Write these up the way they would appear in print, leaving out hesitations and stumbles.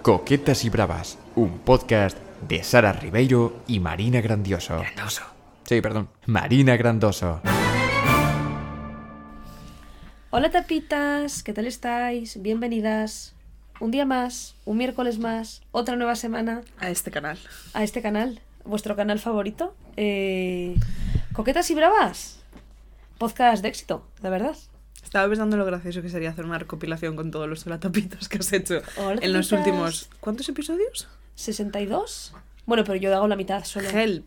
Coquetas y Bravas, un podcast de Sara Ribeiro y Marina Grandioso. Grandoso. Sí, perdón, Marina Grandoso. Hola tapitas, ¿qué tal estáis? Bienvenidas. Un día más, un miércoles más, otra nueva semana A este canal. a este canal, vuestro canal favorito. Coquetas y Bravas. Podcast de éxito, de verdad. Estaba pensando lo gracioso que sería hacer una recopilación con todos los holatapitas que has hecho Hola, en los tapitas. últimos... ¿Cuántos episodios? 62. Bueno, pero yo hago la mitad solo. Help.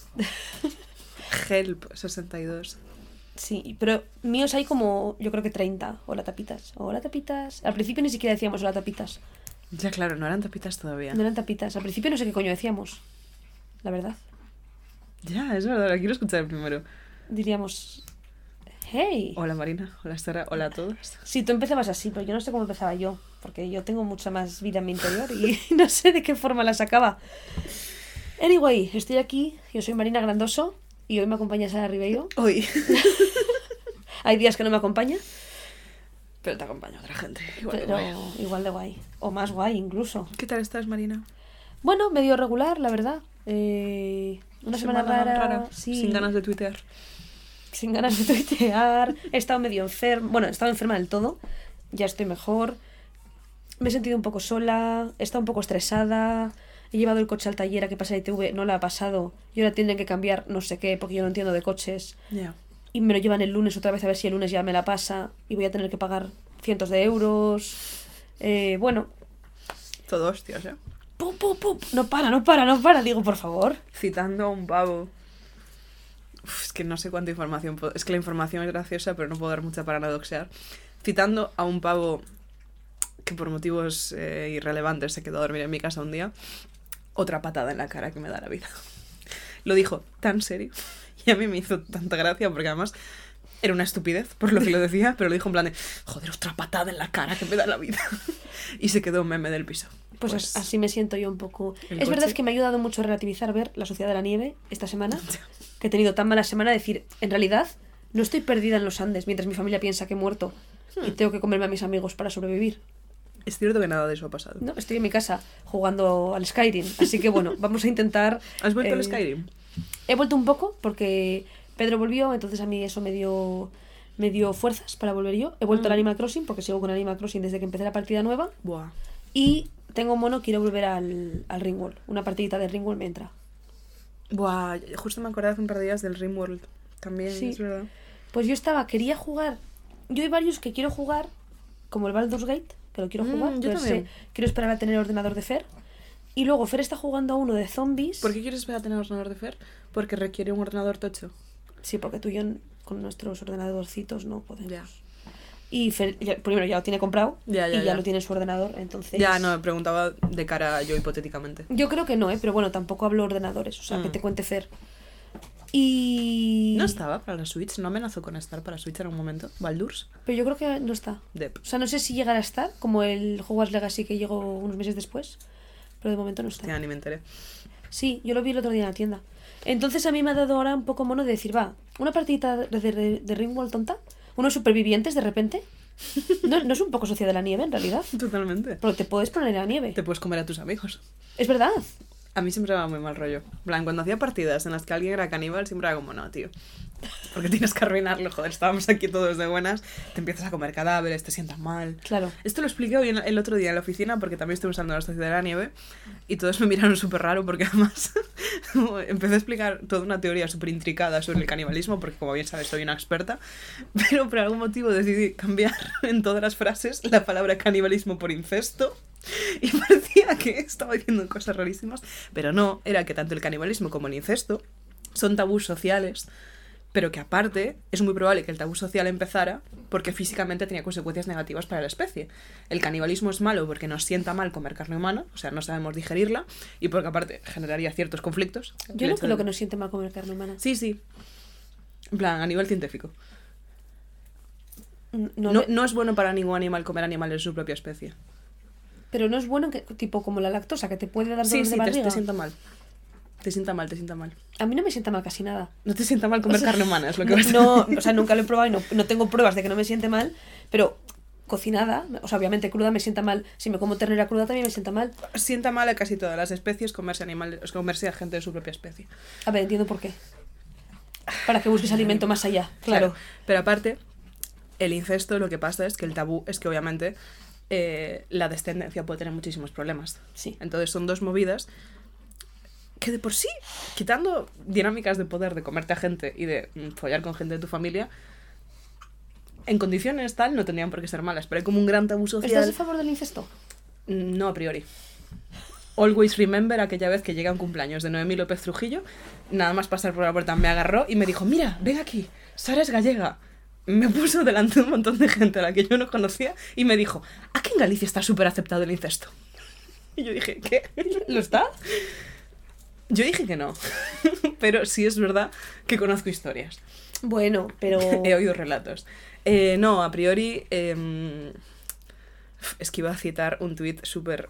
Help, 62. Sí, pero míos hay como, yo creo que 30. Hola tapitas. Hola tapitas. Al principio ni siquiera decíamos hola tapitas. Ya, claro, no eran tapitas todavía. No eran tapitas. Al principio no sé qué coño decíamos. La verdad. Ya, es verdad, la quiero escuchar primero. Diríamos... Hey. Hola Marina, hola Sara, hola a todas. Sí, tú empezabas así, pero yo no sé cómo empezaba yo, porque yo tengo mucha más vida en mi interior y no sé de qué forma la sacaba. Anyway, estoy aquí, yo soy Marina Grandoso y hoy me acompaña Sara Ribeiro. Hoy. Hay días que no me acompaña, Pero te acompaña otra gente. Igual de pero guay. igual de guay, o más guay incluso. ¿Qué tal estás, Marina? Bueno, medio regular, la verdad. Una semana rara, sí, Sin ganas de tuitear. sin ganas de tuitear, he estado medio enferma, bueno, he estado enferma del todo, ya estoy mejor, me he sentido un poco sola, he estado un poco estresada, he llevado el coche al taller a que pasa ITV, no la ha pasado, y ahora tienen que cambiar no sé qué, porque yo no entiendo de coches, Ya. y me lo llevan el lunes otra vez a ver si el lunes ya me la pasa, y voy a tener que pagar cientos de euros, bueno, Todo hostias, ¿eh? ¡pum, pum, pum! No para, digo, por favor. Citando a un pavo. Uf, es que no sé cuánta información puedo... Es que la información es graciosa, pero no puedo dar mucha para doxear. Citando a un pavo que por motivos irrelevantes se quedó a dormir en mi casa un día. Otra patada en la cara que me da la vida. Lo dijo tan serio. Y a mí me hizo tanta gracia porque además era una estupidez por lo que lo decía, pero lo dijo en plan de, joder, otra patada en la cara que me da la vida. Y se quedó un meme del piso. Pues así me siento yo un poco. el Es verdad coche. que me ha ayudado mucho a relativizar ver La Sociedad de la Nieve esta semana, que he tenido tan mala semana, decir, en realidad no estoy perdida en los Andes mientras mi familia piensa que he muerto y tengo que comerme a mis amigos para sobrevivir. Es cierto que nada de eso ha pasado. No, estoy en mi casa jugando al Skyrim, así que bueno, vamos a intentar... ¿Has vuelto al Skyrim? He vuelto un poco porque Pedro volvió, entonces a mí eso me dio fuerzas para volver yo. He vuelto al Animal Crossing porque sigo con Animal Crossing desde que empecé la partida nueva. Buah. Y tengo mono, quiero volver al Ringworld. Una partidita de Ringworld me entra. Buah, justo me acordé hace un par de días del Rimworld. También, Sí. es verdad. Pues quería jugar. Yo hay varios que quiero jugar, como el Baldur's Gate, que lo quiero jugar. yo pero también. quiero esperar a tener el ordenador de Fer. Y luego Fer está jugando a uno de zombies. ¿Por qué quieres esperar a tener ordenador de Fer? Porque requiere un ordenador tocho. Sí, porque tú y yo con nuestros ordenadorcitos no podemos. Ya. Y Fer, primero ya lo tiene comprado Ya, y ya ya. lo tiene en su ordenador, entonces... Ya, no, me preguntaba de cara a yo hipotéticamente. Yo creo que no, pero bueno, tampoco hablo ordenadores, o sea, que te cuente Fer. Y... ¿No estaba para la Switch? ¿No amenazó con estar para Switch en un momento? ¿Baldur's? Pero yo creo que no está. Dep. O sea, no sé si llegará a estar, como el Hogwarts Legacy que llegó unos meses después, pero de momento no está. Ya, ni me enteré. Sí, yo lo vi el otro día en la tienda. Entonces a mí me ha dado ahora un poco mono de decir, va, una partidita de Ringworld tonta, unos supervivientes de repente. No es un poco Sociedad de la Nieve, en realidad. Totalmente. Pero te puedes poner en la nieve. Te puedes comer a tus amigos. Es verdad. A mí siempre me daba muy mal rollo. En plan, cuando hacía partidas en las que alguien era caníbal, siempre era como, no, tío. Porque tienes que arruinarlo, joder, estábamos aquí todos de buenas, te empiezas a comer cadáveres, te sientas mal. Claro. Esto lo expliqué hoy el otro día en la oficina porque también estoy usando la Sociedad de la Nieve y todos me miraron súper raro porque además empecé a explicar toda una teoría súper intricada sobre el canibalismo porque como bien sabes soy una experta, pero por algún motivo decidí cambiar en todas las frases la palabra canibalismo por incesto y parecía que estaba diciendo cosas rarísimas, pero no, era que tanto el canibalismo como el incesto son tabús sociales, pero que aparte es muy probable que el tabú social empezara porque físicamente tenía consecuencias negativas para la especie. El canibalismo es malo porque nos sienta mal comer carne humana, o sea, no sabemos digerirla, y porque aparte generaría ciertos conflictos. Yo no creo que nos siente mal comer carne humana. Sí, sí. En plan, a nivel científico. No, No es bueno para ningún animal comer animales de su propia especie. pero no es bueno, que tipo como la lactosa, que te puede dar Sí, dolor sí, de barriga. te sienta mal. Te sienta mal, te sienta mal. A mí no me sienta mal casi nada. No te sienta mal comer O sea, carne humana, es lo que vas a No, decir. o sea, nunca lo he probado y no tengo pruebas de que no me siente mal, pero cocinada, o sea, obviamente cruda me sienta mal. Si me como ternera cruda también me sienta mal. Sienta mal a casi todas las especies comerse animales, comerse a gente de su propia especie. A ver, entiendo por qué. Para que busques alimento más allá, claro. Pero aparte, el incesto, lo que pasa es que el tabú es que obviamente la descendencia puede tener muchísimos problemas. Sí. Entonces son dos movidas que de por sí, quitando dinámicas de poder de comerte a gente y de follar con gente de tu familia, en condiciones tal no tendrían por qué ser malas, pero hay como un gran tabú social. ¿Estás a favor del incesto? No, a priori. Always remember aquella vez que llega un cumpleaños de Noemí López Trujillo, nada más pasar por la puerta me agarró y me dijo, mira, ven aquí, Sara es gallega. Me puso delante de un montón de gente a la que yo no conocía y me dijo, aquí en Galicia está súper aceptado el incesto. Y yo dije, ¿qué? ¿Lo está? Yo dije que no, pero sí es verdad que conozco historias. Bueno, pero... He oído relatos. No, a priori, es que iba a citar un tuit súper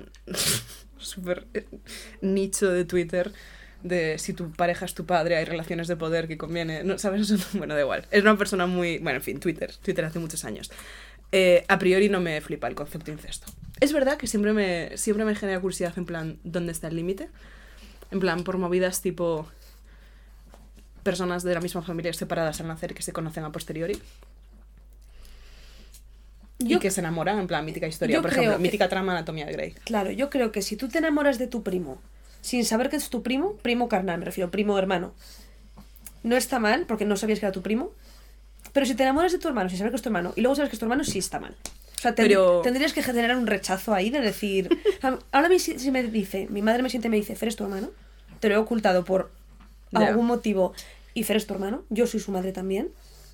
nicho de Twitter de si tu pareja es tu padre, hay relaciones de poder que conviene, no, ¿sabes? Eso, bueno, da igual. Es una persona muy... Bueno, en fin, Twitter hace muchos años. A priori no me flipa el concepto de incesto. Es verdad que siempre me genera curiosidad en plan, ¿dónde está el límite? En plan, por movidas tipo personas de la misma familia separadas al nacer que se conocen a posteriori. Y que se enamoran, en plan, mítica historia. Por ejemplo, mítica trama Anatomía de Grey. Claro, yo creo que si tú te enamoras de tu primo, sin saber que es tu primo, primo carnal, me refiero, primo hermano, no está mal, porque no sabías que era tu primo. Pero si te enamoras de tu hermano sin saber que es tu hermano, y luego sabes que es tu hermano, sí está mal. O sea, tendrías que generar un rechazo ahí de decir... Ahora si me dice, mi madre me siente y me dice, Fer es tu hermano, te lo he ocultado por algún motivo, y Fer es tu hermano, yo soy su madre también.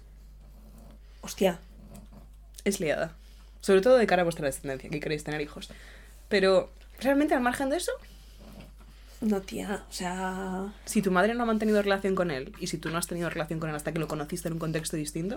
Hostia. Es liada. Sobre todo de cara a vuestra descendencia, que queréis tener hijos. Pero, ¿realmente al margen de eso? No, tía, o sea... Si tu madre no ha mantenido relación con él, y si tú no has tenido relación con él hasta que lo conociste en un contexto distinto,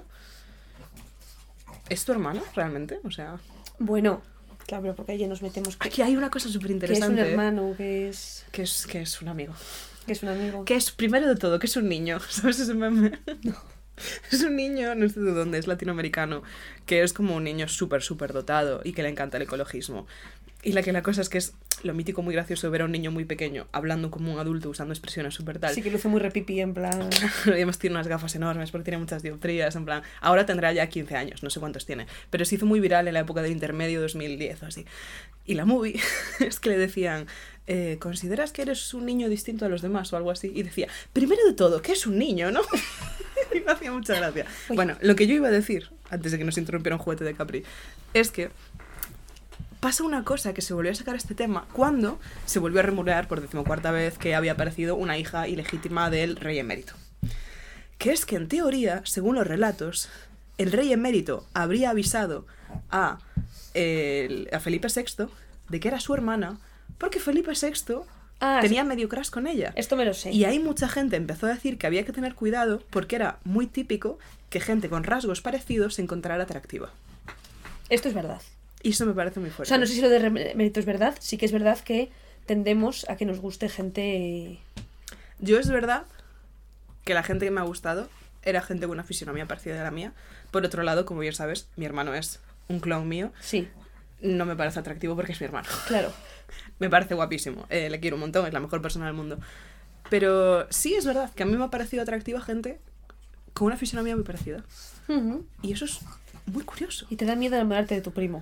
¿es tu hermano, realmente? O sea... Bueno, claro, pero porque ahí nos metemos... Aquí hay una cosa súper interesante. Que es un hermano, que es un amigo. Que es un amigo. Que es, primero de todo, que es un niño. ¿Sabes ese meme? No. Es un niño, no sé de dónde, es latinoamericano, que es como un niño súper dotado y que le encanta el ecologismo. Y la cosa es que es lo mítico muy gracioso ver a un niño muy pequeño hablando como un adulto, usando expresiones súper tal. Sí, que luce muy repipi, en plan... Y además tiene unas gafas enormes porque tiene muchas dioptrías, en plan... Ahora tendrá ya 15 años, no sé cuántos tiene. Pero se hizo muy viral en la época del intermedio, 2010 o así. Y la movie es que le decían... ¿consideras que eres un niño distinto a los demás o algo así? Y decía, primero de todo, que es un niño, ¿no? Y me hacía mucha gracia. Uy. Bueno, lo que yo iba a decir, antes de que nos interrumpiera un juguete de Capri, es que pasa una cosa que se volvió a sacar este tema cuando se volvió a rumorear por 14ª vez que había aparecido una hija ilegítima del rey emérito. Que es que en teoría, según los relatos, el rey emérito habría avisado a Felipe VI de que era su hermana, porque Felipe VI tenía medio crush con ella. Esto me lo sé. Y ahí mucha gente empezó a decir que había que tener cuidado porque era muy típico que gente con rasgos parecidos se encontrara atractiva. Esto es verdad. Y eso me parece muy fuerte. O sea, no sé si lo de mérito es verdad. Sí que es verdad que tendemos a que nos guste gente... Yo es verdad que la gente que me ha gustado era gente con una fisionomía parecida a la mía. Por otro lado, como bien sabes, mi hermano es un clon mío. Sí. No me parece atractivo porque es mi hermano. Claro. Me parece guapísimo. Le quiero un montón, es la mejor persona del mundo. Pero sí es verdad que a mí me ha parecido atractiva gente con una fisionomía muy parecida. Uh-huh. Y eso es muy curioso. Y te da miedo enamorarte de tu primo.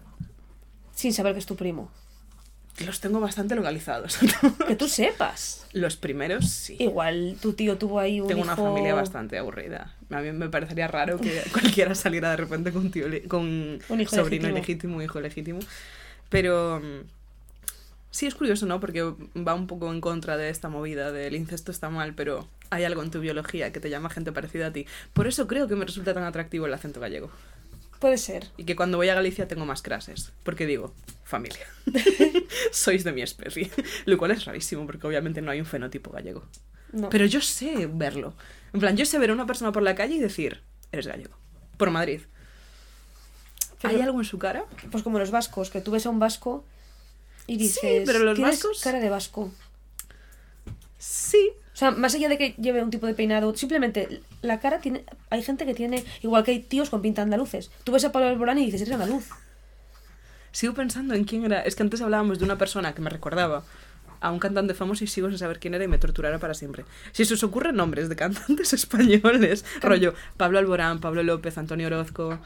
Sin saber que es tu primo. Los tengo bastante localizados. Que tú sepas. Los primeros, sí. Igual tu tío tuvo ahí un Tengo hijo... una familia bastante aburrida. A mí me parecería raro que cualquiera saliera de repente con un hijo sobrino legítimo. un hijo legítimo. Pero sí es curioso, ¿no? Porque va un poco en contra de esta movida del incesto está mal, pero hay algo en tu biología que te llama gente parecida a ti. Por eso creo que me resulta tan atractivo el acento gallego. Puede ser. Y que cuando voy a Galicia tengo más crashes. Porque digo, familia. Sois de mi especie. Lo cual es rarísimo porque obviamente no hay un fenotipo gallego. No. Pero yo sé verlo. En plan, yo sé ver a una persona por la calle y decir, eres gallego. Por Madrid. Pero, ¿hay algo en su cara? Pues como los vascos, que tú ves a un vasco y dices... Sí, pero los ¿tienes vascos... cara de vasco? Sí. O sea, más allá de que lleve un tipo de peinado, simplemente la cara tiene... Hay gente que tiene... Igual que hay tíos con pinta andaluces. Tú ves a Pablo Alborán y dices, eres andaluz. Sigo pensando en quién era. Es que antes hablábamos de una persona que me recordaba a un cantante famoso y sigo sin saber quién era y me torturará para siempre. Si se os ocurren nombres de cantantes españoles, rollo Pablo Alborán, Pablo López, Antonio Orozco...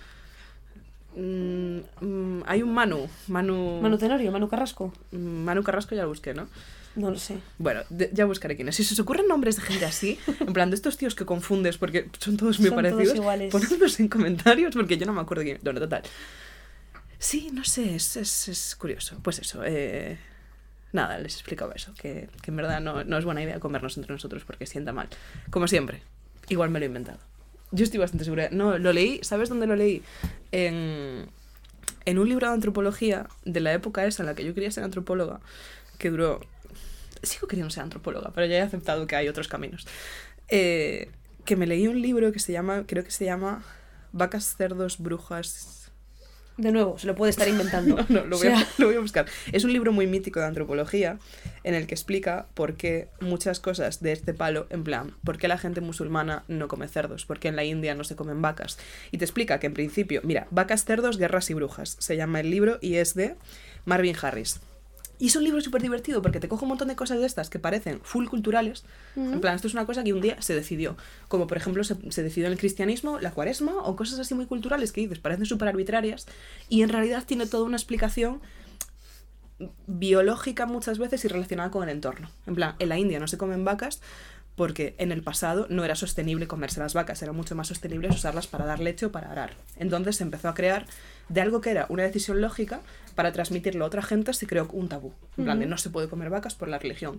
hay un Manu Tenorio, Manu Carrasco. Manu Carrasco ya lo busqué, ¿no? No lo sé. Bueno, ya buscaré quién es. Si se os ocurren nombres de gente así, en plan de estos tíos que confundes porque son todos muy Son parecidos, todos iguales. ponedlos en comentarios porque yo no me acuerdo quién. Bueno, total. Sí, no sé, es curioso. Pues eso, nada, les explicaba eso, que en verdad no es buena idea comernos entre nosotros porque sienta mal. Como siempre, igual me lo he inventado. Yo estoy bastante segura. No, lo leí, ¿sabes dónde lo leí? En un libro de antropología de la época esa en la que yo quería ser antropóloga, que duró... Sigo queriendo ser antropóloga, pero ya he aceptado que hay otros caminos. Que me leí un libro que se llama, creo que se llama Vacas, cerdos, brujas... De nuevo, se lo puede estar inventando. No, lo voy a buscar. Es un libro muy mítico de antropología en el que explica por qué muchas cosas de este palo, en plan, por qué la gente musulmana no come cerdos, por qué en la India no se comen vacas. Y te explica que en principio, mira, Vacas, cerdos, guerras y brujas, se llama el libro y es de Marvin Harris. Y es un libro súper divertido porque te coge un montón de cosas de estas que parecen full culturales. En plan, esto es una cosa que un día se decidió. Como por ejemplo se decidió en el cristianismo la cuaresma o cosas así muy culturales que dices, parecen súper arbitrarias. Y en realidad tiene toda una explicación biológica muchas veces y relacionada con el entorno. En plan, en la India no se comen vacas porque en el pasado no era sostenible comerse las vacas, era mucho más sostenible usarlas para dar leche o para arar. Entonces se empezó a crear de algo que era una decisión lógica para transmitirlo a otra gente, se creó un tabú. En plan, de no se puede comer vacas por la religión.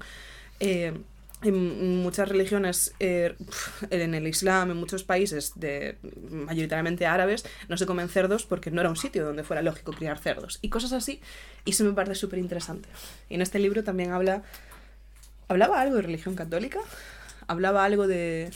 En muchas religiones, en el Islam, en muchos países mayoritariamente árabes, no se comen cerdos porque no era un sitio donde fuera lógico criar cerdos. Y cosas así, y eso me parece súper interesante. Y en este libro también hablaba algo de religión católica, hablaba algo de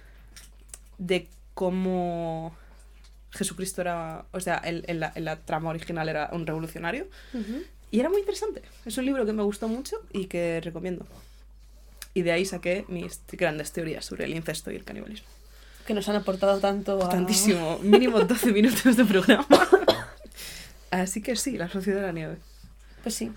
cómo Jesucristo era, o sea, en la trama original era un revolucionario. Y era muy interesante. Es un libro que me gustó mucho y que recomiendo. Y de ahí saqué mis grandes teorías sobre el incesto y el canibalismo. Que nos han aportado Tantísimo. Mínimo 12 minutos de programa. Así que sí, La Sociedad de la Nieve. Pues sí.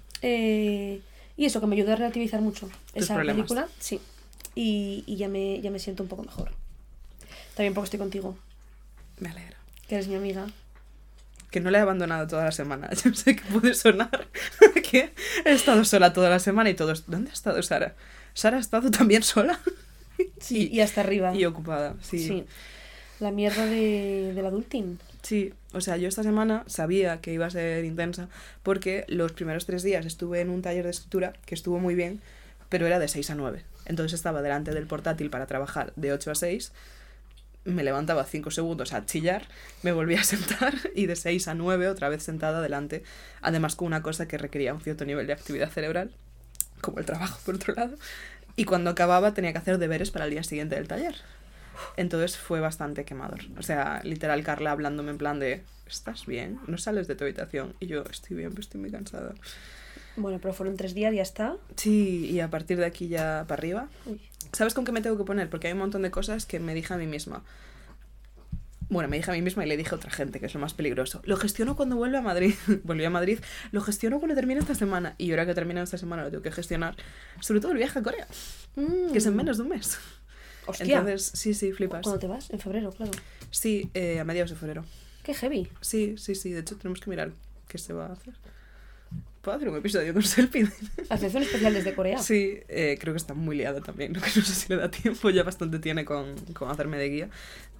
Y eso, que me ayudó a relativizar mucho esa problemas. película. Sí. Y ya me siento un poco mejor. También porque estoy contigo, Me alegra. que eres mi amiga. Que no la he abandonado toda la semana. Yo sé que puede sonar que he estado sola toda la semana y todos... ¿Dónde ha estado Sara? ¿Sara ha estado también sola? Sí, y hasta arriba. Y ocupada, sí. Sí. La mierda del adulting. Sí, o sea, yo esta semana sabía que iba a ser intensa porque los primeros 3 días estuve en un taller de escritura que estuvo muy bien, pero era de 6 a 9. Entonces estaba delante del portátil para trabajar de 8 a 6, me levantaba 5 segundos a chillar, me volvía a sentar y de 6 a 9 otra vez sentada delante, además con una cosa que requería un cierto nivel de actividad cerebral, como el trabajo por otro lado, y cuando acababa tenía que hacer deberes para el día siguiente del taller. Entonces fue bastante quemador. O sea, literal Carla hablándome en plan de ¿estás bien? ¿No sales de tu habitación? Y yo estoy bien, pero estoy muy cansada. Bueno, pero fueron 3 días y ya está. Sí, y a partir de aquí ya para arriba. Uy. ¿Sabes con qué me tengo que poner? Porque hay un montón de cosas que me dije a mí misma. Bueno, me dije a mí misma y le dije a otra gente, que es lo más peligroso. Lo gestiono cuando vuelva a Madrid. Volví a Madrid. Lo gestiono cuando termine esta semana. Y ahora que termina esta semana lo tengo que gestionar. Sobre todo el viaje a Corea. Que es en menos de un mes. Hostia. Entonces, sí, flipas. ¿Cuándo te vas? En febrero, claro. Sí, a mediados de febrero. Qué heavy. Sí. De hecho, tenemos que mirar qué se va a hacer. ¿Puedo hacer un episodio con Selfie? Haces un especial desde Corea. Sí, creo que está muy liado también. No sé si le da tiempo. Ya bastante tiene con hacerme de guía.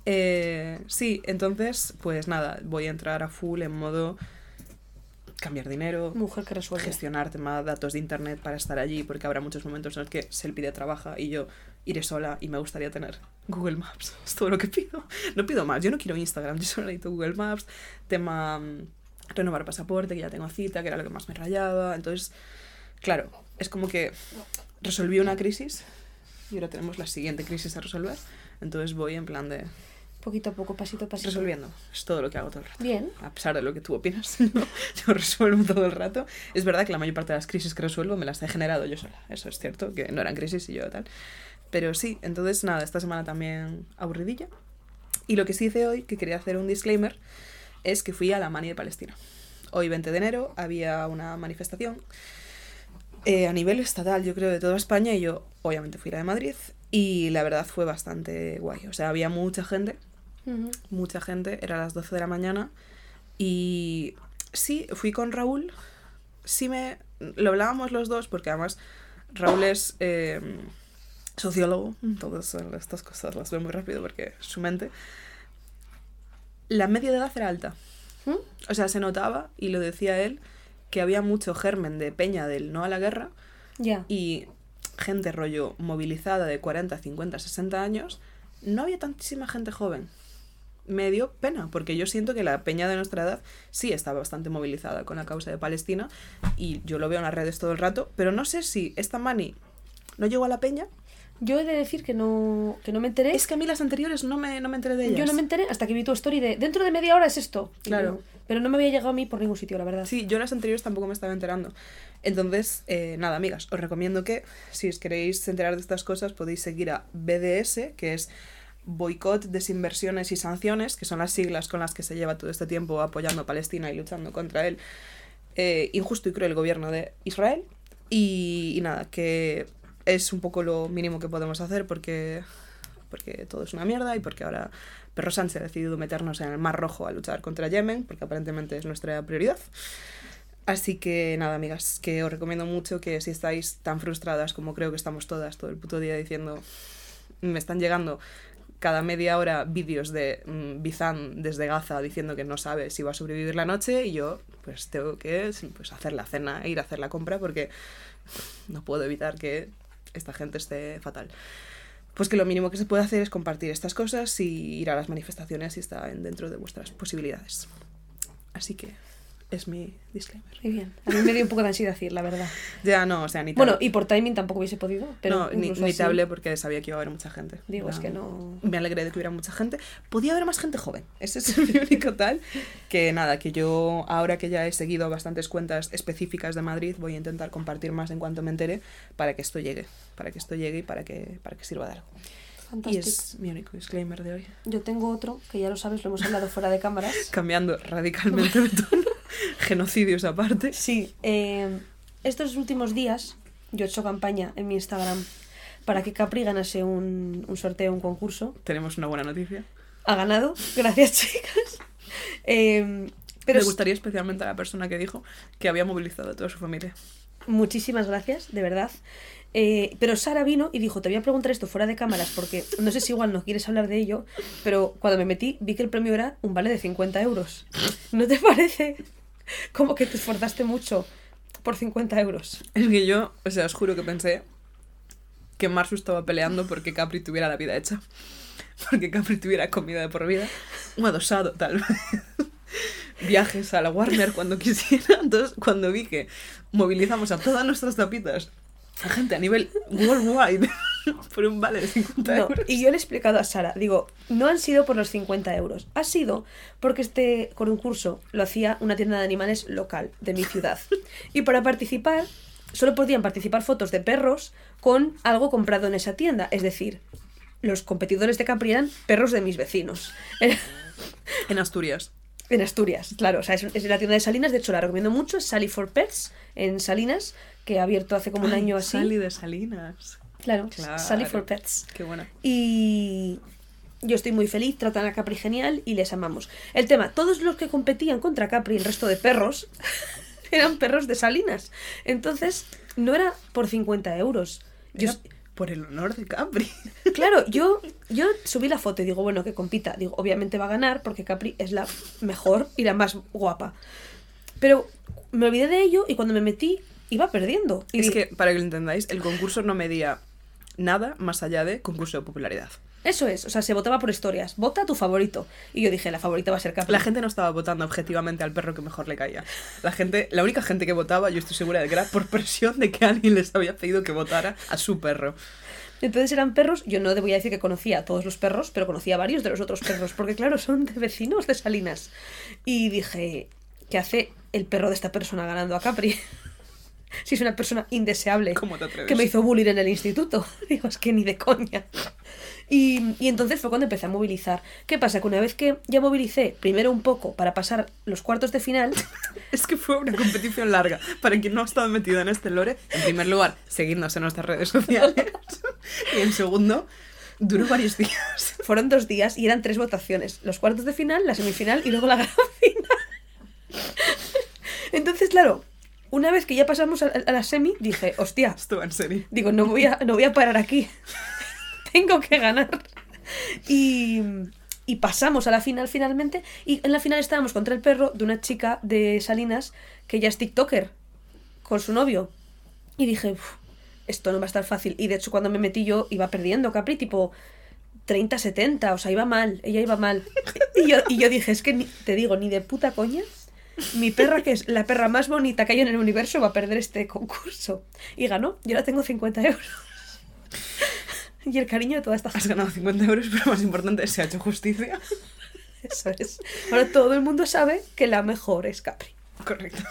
Sí, entonces, pues nada, voy a entrar a full en modo cambiar dinero, Mujer que resuelve. gestionar tema datos de internet para estar allí, porque habrá muchos momentos en los que Selfie trabaja y yo iré sola y me gustaría tener Google Maps. Es todo lo que pido. No pido más, yo no quiero Instagram, yo solo necesito Google Maps, tema renovar pasaporte, que ya tengo cita, que era lo que más me rayaba. Entonces, claro, es como que resolví una crisis y ahora tenemos la siguiente crisis a resolver. Entonces voy en plan de... Poquito a poco, pasito a pasito. Resolviendo. Es todo lo que hago todo el rato. Bien. A pesar de lo que tú opinas, yo resuelvo todo el rato. Es verdad que la mayor parte de las crisis que resuelvo me las he generado yo sola. Eso es cierto, que no eran crisis y yo tal. Pero sí, entonces nada, esta semana también aburridilla. Y lo que sí hice hoy, que quería hacer un disclaimer, es que fui a la Mani de Palestina. Hoy, 20 de enero, había una manifestación a nivel estatal, yo creo, de toda España, y yo obviamente fui a la de Madrid, y la verdad fue bastante guay. O sea, había mucha gente, era las 12 de la mañana, y sí, fui con Raúl, lo hablábamos los dos, porque además Raúl es sociólogo, todas estas cosas las veo muy rápido porque su mente. La media de edad era alta. O sea, se notaba, y lo decía él, que había mucho germen de peña del no a la guerra, y gente rollo movilizada de 40, 50, 60 años. No había tantísima gente joven. Me dio pena, porque yo siento que la peña de nuestra edad sí está bastante movilizada con la causa de Palestina, y yo lo veo en las redes todo el rato, pero no sé si esta mani no llegó a la peña. Yo he de decir que no me enteré. Es que a mí las anteriores no me enteré de ellas. Yo no me enteré hasta que vi tu story de dentro de media hora es esto. Claro. Pero no me había llegado a mí por ningún sitio, la verdad. Sí, yo las anteriores tampoco me estaba enterando. Entonces, nada, amigas, os recomiendo que si os queréis enterar de estas cosas podéis seguir a BDS, que es Boicot, Desinversiones y Sanciones, que son las siglas con las que se lleva todo este tiempo apoyando a Palestina y luchando contra el injusto y cruel gobierno de Israel. Y nada, que es un poco lo mínimo que podemos hacer porque todo es una mierda, y porque ahora Pedro Sánchez ha decidido meternos en el Mar Rojo a luchar contra Yemen, porque aparentemente es nuestra prioridad. Así que nada, amigas, que os recomiendo mucho que si estáis tan frustradas como creo que estamos todas todo el puto día diciendo, me están llegando cada media hora vídeos de Bizan desde Gaza diciendo que no sabe si va a sobrevivir la noche, y yo pues tengo que hacer la cena e ir a hacer la compra porque no puedo evitar que esta gente esté fatal. Pues que lo mínimo que se puede hacer es compartir estas cosas y ir a las manifestaciones si está dentro de vuestras posibilidades. Así que es mi disclaimer. Muy bien. A mí me dio un poco de ansiedad ir, la verdad. Ya, no, o sea, ni te Bueno, y por timing tampoco hubiese podido. Pero no, ni te hablé porque sabía que iba a haber mucha gente. Digo, es que no. Me alegré de que hubiera mucha gente. Podía haber más gente joven. Ese es mi único tal. Que nada, que yo, ahora que ya he seguido bastantes cuentas específicas de Madrid, voy a intentar compartir más en cuanto me entere para que esto llegue. Para que esto llegue y para que sirva de algo. Fantástico. Y es mi único disclaimer de hoy. Yo tengo otro, que ya lo sabes, lo hemos hablado fuera de cámaras. Cambiando radicalmente de tono. Genocidios aparte. Sí. Estos últimos días yo he hecho campaña en mi Instagram para que Capri ganase un sorteo, un concurso. Tenemos una buena noticia. Ha ganado. Gracias, chicas. Pero me gustaría especialmente a la persona que dijo que había movilizado a toda su familia. Muchísimas gracias, de verdad. Pero Sara vino y dijo, te voy a preguntar esto fuera de cámaras porque no sé si igual no quieres hablar de ello, pero cuando me metí vi que el premio era un vale de 50 euros. ¿No te parece como que te esforzaste mucho por 50 euros? Es que yo, o sea, os juro que pensé que Marsu estaba peleando porque Capri tuviera la vida hecha. Porque Capri tuviera comida de por vida. Un adosado, tal vez. Viajes a la Warner cuando quisiera. Entonces, cuando vi que movilizamos a todas nuestras tapitas, a gente a nivel worldwide, por un vale de 50 euros. Y yo le he explicado a Sara, digo, no han sido por los 50 euros, ha sido porque este concurso lo hacía una tienda de animales local de mi ciudad. Y para participar, solo podían participar fotos de perros con algo comprado en esa tienda. Es decir, los competidores de Capri eran perros de mis vecinos. En Asturias. En Asturias, claro. O sea, es la tienda de Salinas, de hecho la recomiendo mucho, es Sally for Pets, en Salinas, que ha abierto hace como un año así. Sally de Salinas. Claro, Sally for Pets. Qué buena. Y yo estoy muy feliz, tratan a Capri genial y les amamos. El tema, todos los que competían contra Capri, el resto de perros, eran perros de Salinas. Entonces, no era por 50 euros. Era por el honor de Capri. Claro, yo subí la foto y digo, bueno, que compita. Digo, obviamente va a ganar porque Capri es la mejor y la más guapa. Pero me olvidé de ello y cuando me metí iba perdiendo. Y que, para que lo entendáis, el concurso no medía nada más allá de concurso de popularidad. Eso es, o sea, se votaba por historias. Vota a tu favorito. Y yo dije, la favorita va a ser Capri. La gente no estaba votando objetivamente al perro que mejor le caía. La única gente que votaba, yo estoy segura de que era por presión de que alguien les había pedido que votara a su perro. Entonces eran perros, yo no te voy a decir que conocía a todos los perros, pero conocía a varios de los otros perros, porque claro, son de vecinos de Salinas. Y dije, ¿qué hace el perro de esta persona ganando a Capri? Si es una persona indeseable ¿Cómo te atreves? que me hizo bullying en el instituto. Digo, es que ni de coña. Y entonces fue cuando empecé a movilizar. ¿Qué pasa? Que una vez que ya movilicé, primero un poco para pasar los cuartos de final... Es que fue una competición larga. Para quien no ha estado metido en este lore, en primer lugar, seguidnos en nuestras redes sociales. Y en segundo, duró varios días. Fueron 2 días y eran 3 votaciones. Los cuartos de final, la semifinal y luego la gran final. Entonces, claro, una vez que ya pasamos a la semi, dije, hostia, Estuvo en serio. digo, no voy a parar aquí. Tengo que ganar. Y pasamos a la final finalmente. Y en la final estábamos contra el perro de una chica de Salinas que ya es TikToker con su novio. Y dije, esto no va a estar fácil. Y de hecho cuando me metí yo iba perdiendo, Capri, tipo 30-70. O sea, iba mal. Ella iba mal. Y yo dije, es que te digo, ni de puta coña. Mi perra, que es la perra más bonita que hay en el universo, va a perder este concurso. Y ganó. Yo ahora tengo 50 euros. Y el cariño de toda esta Has gente. ganado 50 euros, pero más importante, se ha hecho justicia. Eso es. Ahora todo el mundo sabe que la mejor es Capri. Correcto.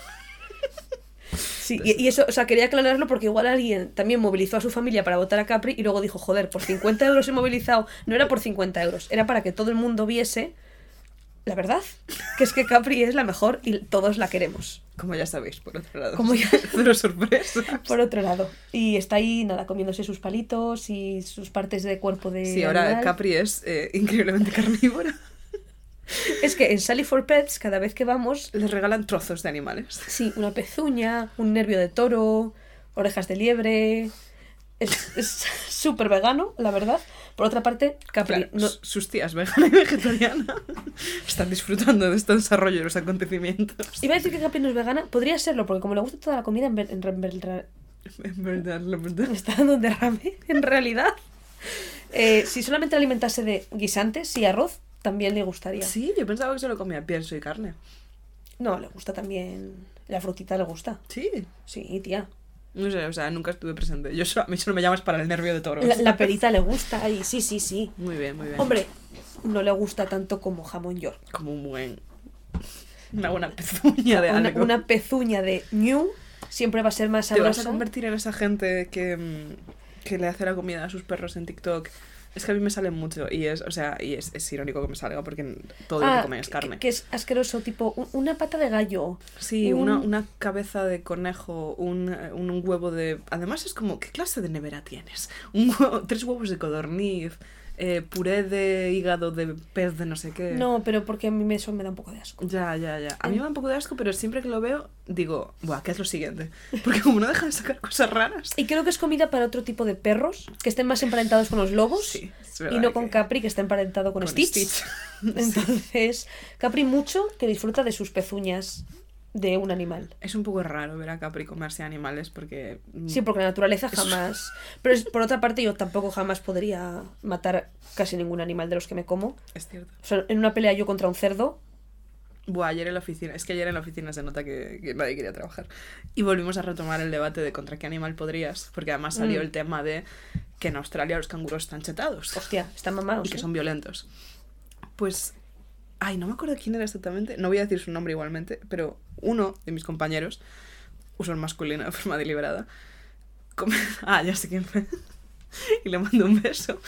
Sí, y eso, o sea, quería aclararlo porque igual alguien también movilizó a su familia para votar a Capri y luego dijo, joder, por 50 euros he movilizado. No era por 50 euros, era para que todo el mundo viese la verdad, que es que Capri es la mejor y todos la queremos. Como ya sabéis, por otro lado. Como ya- Cero sorpresas. Por otro lado. Y está ahí, nada, comiéndose sus palitos y sus partes de cuerpo de Sí, ahora animal. Capri es increíblemente carnívora. Es que en Sally for Pets, cada vez que vamos, Les regalan trozos de animales. sí, una pezuña, un nervio de toro, orejas de liebre. Es súper vegano, la verdad. Por otra parte, Capri... Claro, no- sus tías vegana y vegetariana están disfrutando de este desarrollo de los acontecimientos. Iba a decir que Capri no es vegana, podría serlo, porque como le gusta toda la comida, En verdad, la verdad. me está dando un derrame, en realidad. Si solamente alimentase de guisantes y arroz, también le gustaría. Sí, yo pensaba que solo comía pienso y carne. No, le gusta también... La frutita le gusta. Sí. Sí, tía. No sé, o sea, nunca estuve presente. A mí solo me llamas para el nervio de toro. La perita le gusta, y sí, sí, sí. Muy bien, muy bien. Hombre, no le gusta tanto como jamón york. Como un buen... Una buena pezuña de algo. Una pezuña de ñu siempre va a ser más Te vas a sabrosa. convertir en esa gente que le hace la comida a sus perros en TikTok. Es que a mí me sale mucho y es, o sea, y es irónico que me salga porque todo lo que comen es carne. Que es asqueroso, tipo una pata de gallo. Sí, un- una cabeza de conejo, un huevo de... Además es como, ¿qué clase de nevera tienes? 3 huevos de codorniz, puré de hígado de pez de no sé qué. No, pero porque a mí eso me da un poco de asco. Ya. A mí me da un poco de asco, pero siempre que lo veo, digo, buah, ¿qué es lo siguiente? Porque como no deja de sacar cosas raras. Y creo que es comida para otro tipo de perros, que estén más emparentados con los lobos, Sí, es y verdad no con que- Capri, que está emparentado con Stitch. Entonces, Capri mucho que disfruta de sus pezuñas de un animal. Es un poco raro ver a Capri comerse animales porque... Sí, porque la naturaleza jamás... Pero por otra parte, yo tampoco jamás podría matar casi ningún animal de los que me como. Es cierto. O sea, en una pelea yo contra un cerdo... Buah, ayer en la oficina... Es que ayer en la oficina se nota que nadie quería trabajar. Y volvimos a retomar el debate de contra qué animal podrías. Porque además salió el tema de que en Australia los canguros están chetados. Hostia, están mamados. Y que ¿eh? son violentos. Pues... Ay, no me acuerdo quién era exactamente. No voy a decir su nombre igualmente. Pero uno de mis compañeros, uso el masculino de forma deliberada, ya sé quién fue. Y le mando un beso.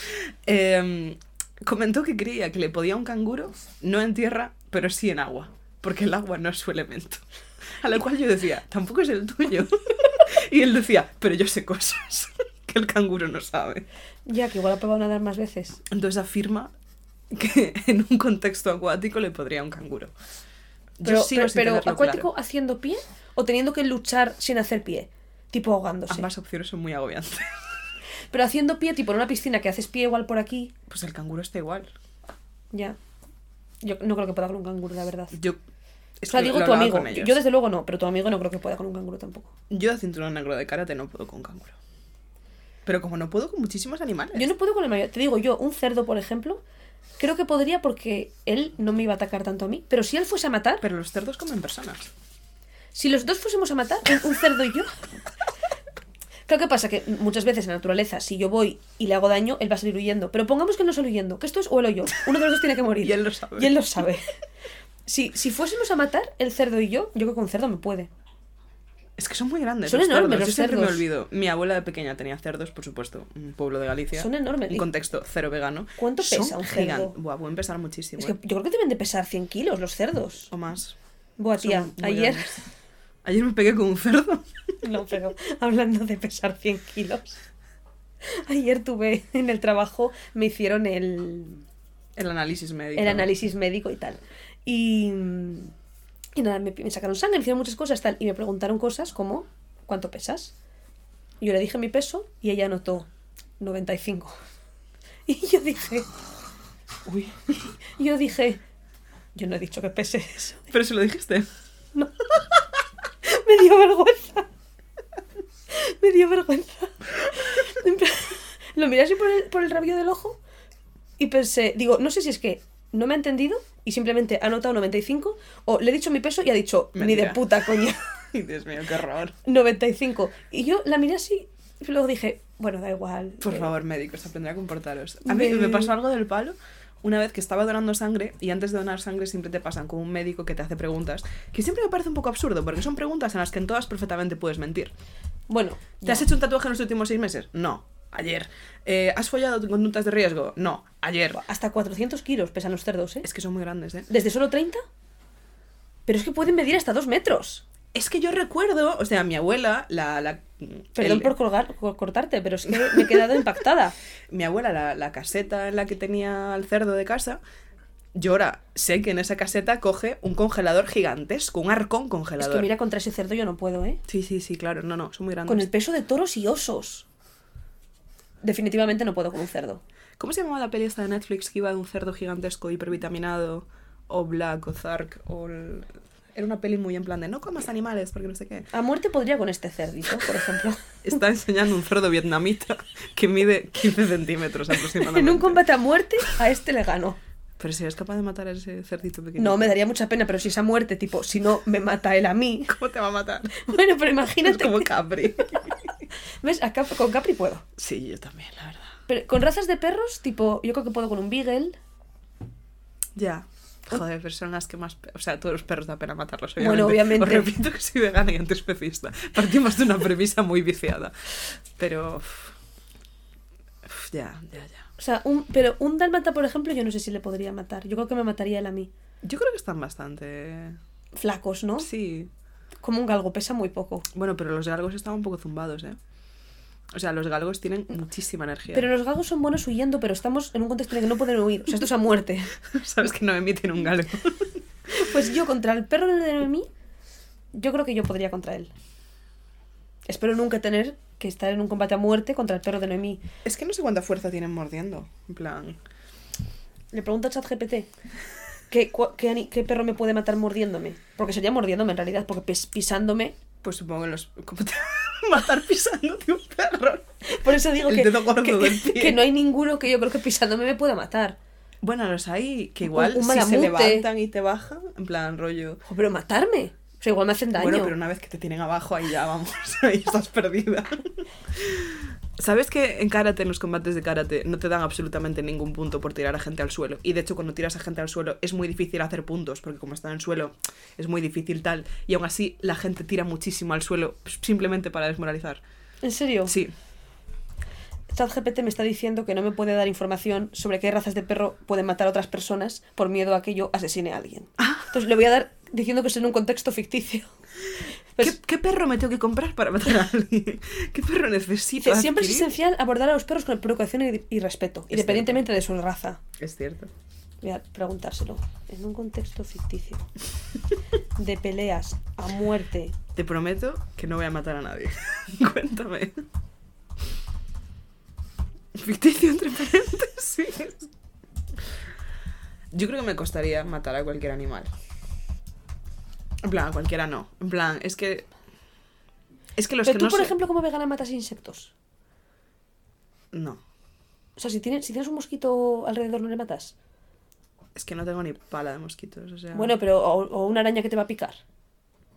Comentó que creía que le podía un canguro, no en tierra, pero sí en agua. Porque el agua no es su elemento. A lo cual yo decía, tampoco es el tuyo. Y él decía, pero yo sé cosas que el canguro no sabe. Ya, que igual ha probado nadar más veces. Entonces afirma que en un contexto acuático le podría un canguro. Yo sigo sin pero tenerlo ¿acuático claro. haciendo pie o teniendo que luchar sin hacer pie? Tipo ahogándose. Ambas opciones son muy agobiantes. Pero haciendo pie, tipo en una piscina que haces pie igual por aquí, Pues el canguro está igual. ya. Yo no creo que pueda con un canguro, la verdad. Yo... O sea, digo lo tu hablaba amigo. con ellos. Yo desde luego no, pero tu amigo no creo que pueda con un canguro tampoco. Yo de cinturón negro de karate no puedo con canguro. Pero como no puedo con muchísimos animales. Yo no puedo con el mayor. Te digo, yo, un cerdo, por ejemplo, creo que podría porque él no me iba a atacar tanto a mí. Pero si él fuese a matar, Pero los cerdos comen personas. si los dos fuésemos a matar, un cerdo y yo... Claro, ¿qué pasa? Que muchas veces en la naturaleza, si yo voy y le hago daño, él va a salir huyendo. Pero pongamos que no sale huyendo, que esto es o él o yo. Uno de los dos tiene que morir. Y él lo sabe. Y él lo sabe. Si fuésemos a matar, el cerdo y yo creo que un cerdo me puede. Es que son muy grandes. Son los enormes cerdos. los Yo siempre me cerdos. olvido. Mi abuela de pequeña tenía cerdos, por supuesto. Un pueblo de Galicia. Son enormes. Un contexto cero vegano. ¿Cuánto pesa un cerdo? Buah, pueden pesar muchísimo. Es que yo creo que deben de pesar 100 kilos los cerdos. O más. Buah, Son tía, muy ayer... grandes. Ayer me pegué con un cerdo. No, pero hablando de pesar 100 kilos. Ayer tuve en el trabajo, me hicieron el análisis médico. el análisis médico y tal. Y nada, me sacaron sangre, me hicieron muchas cosas tal. Y me preguntaron cosas como, ¿cuánto pesas? Y yo le dije mi peso y ella anotó 95. Y yo dije, Uy. yo no he dicho que pese eso. Pero se lo dijiste. No. Me dio vergüenza. Me dio vergüenza. En plan, lo miré así por el rabillo del ojo y pensé, digo, no sé si es que no me ha entendido y simplemente ha anotado 95 o le he dicho mi peso y ha dicho, ni Mentira. de puta coña, Ay, Dios mío, qué horror. 95. Y yo la miré así y luego dije, bueno, da igual. Por eh, favor, médicos, aprended a comportaros. A mí me pasó algo del palo una vez que estaba donando sangre y antes de donar sangre siempre te pasan con un médico que te hace preguntas que siempre me parece un poco absurdo porque son preguntas en las que en todas perfectamente puedes mentir. Bueno, ¿Te has hecho un tatuaje en los últimos 6 meses? No. Ayer. ¿Has follado con conductas de riesgo? No. Ayer. hasta 400 kilos pesan los cerdos, ¿eh? Es que son muy grandes, ¿eh? ¿Desde solo 30? Pero es que pueden medir hasta 2 metros. Es que yo recuerdo, o sea, mi abuela, Perdón por cortarte, pero es que me he quedado impactada. mi abuela, la caseta en la que tenía al cerdo de casa, yo ahora sé que en esa caseta coge un congelador gigantesco, un arcón Es congelador. que mira, contra ese cerdo yo no puedo, ¿eh? Sí, claro, no, son muy grandes. Con el peso de toros y osos. Definitivamente no puedo con un cerdo. ¿Cómo se llamaba la peli esta de Netflix que iba de un cerdo gigantesco hipervitaminado? O Black, o Zark, Era una peli muy en plan de no comas animales porque no sé qué. A muerte podría con este cerdito, por ejemplo. Está enseñando un cerdo vietnamita que mide 15 centímetros aproximadamente. En un combate a muerte, a este le gano. Pero si eres capaz de matar a ese cerdito pequeño. No, me daría mucha pena, pero si es a muerte, tipo, si no me mata él a mí. ¿Cómo te va a matar? Bueno, pero Es imagínate. como Capri. ¿Ves? Con Capri puedo. Sí, yo también, la verdad. Pero con razas de perros, tipo, yo creo que puedo con un Beagle. Ya. Joder, pero son las que más... O sea, todos los perros da pena matarlos, Bueno, obviamente. Os repito que soy vegana y antiespecista. Partimos de una premisa muy viciada. Pero... Ya. O sea, pero un dálmata, por ejemplo, yo no sé si le podría matar. Yo creo que me mataría él a mí. Yo creo que están bastante... Flacos, ¿no? Sí. Como un galgo, pesa muy poco. Bueno, pero los galgos estaban un poco zumbados, ¿eh? O sea, los galgos tienen muchísima energía. Pero los galgos son buenos huyendo, pero estamos en un contexto en el que no pueden huir. O sea, esto es a muerte. Sabes que no emiten un galgo. Pues yo contra el perro de Noemí, yo creo que yo podría contra él. Espero nunca tener que estar en un combate a muerte contra el perro de Noemí. Es que no sé cuánta fuerza tienen mordiendo. En plan... Le pregunto a ChatGPT ¿qué perro me puede matar mordiéndome? Porque sería mordiéndome en realidad, porque pisándome. Pues supongo que los... ¿Cómo te va a matar pisándote un perro? Por eso digo El que, dedo gordo del pie. que no hay ninguno que yo creo que pisándome me pueda matar. Bueno, los hay que igual Un si malamute. se levantan y te bajan, en plan rollo... Ojo, pero matarme. O sea, igual me hacen daño. Bueno, pero una vez que te tienen abajo, ahí ya vamos, ahí estás perdida. ¿Sabes que en karate, en los combates de karate, no te dan absolutamente ningún punto por tirar a gente al suelo? Y de hecho, cuando tiras a gente al suelo es muy difícil hacer puntos, porque como están en el suelo es muy difícil tal. Y aún así, la gente tira muchísimo al suelo simplemente para desmoralizar. ¿En serio? Sí. ChatGPT me está diciendo que no me puede dar información sobre qué razas de perro pueden matar a otras personas por miedo a que yo asesine a alguien. Entonces le voy a dar diciendo que es en un contexto ficticio. Pues, ¿Qué perro me tengo que comprar para matar a alguien? ¿Qué perro necesito dice, siempre es adquirir? esencial abordar a los perros con educación y respeto, independientemente de su raza. Es cierto. Voy a preguntárselo. En un contexto ficticio de peleas a muerte. Te prometo que no voy a matar a nadie. Cuéntame. Ficticio entre paréntesis. Yo creo que me costaría matar a cualquier animal. En plan, a cualquiera no. En plan, es que los Pero que tú, no por sé... ejemplo, como vegana matas insectos. No. O sea, si tienes un mosquito alrededor, ¿no le matas? Es que no tengo ni pala de mosquitos, o sea... Bueno, pero o una araña que te va a picar.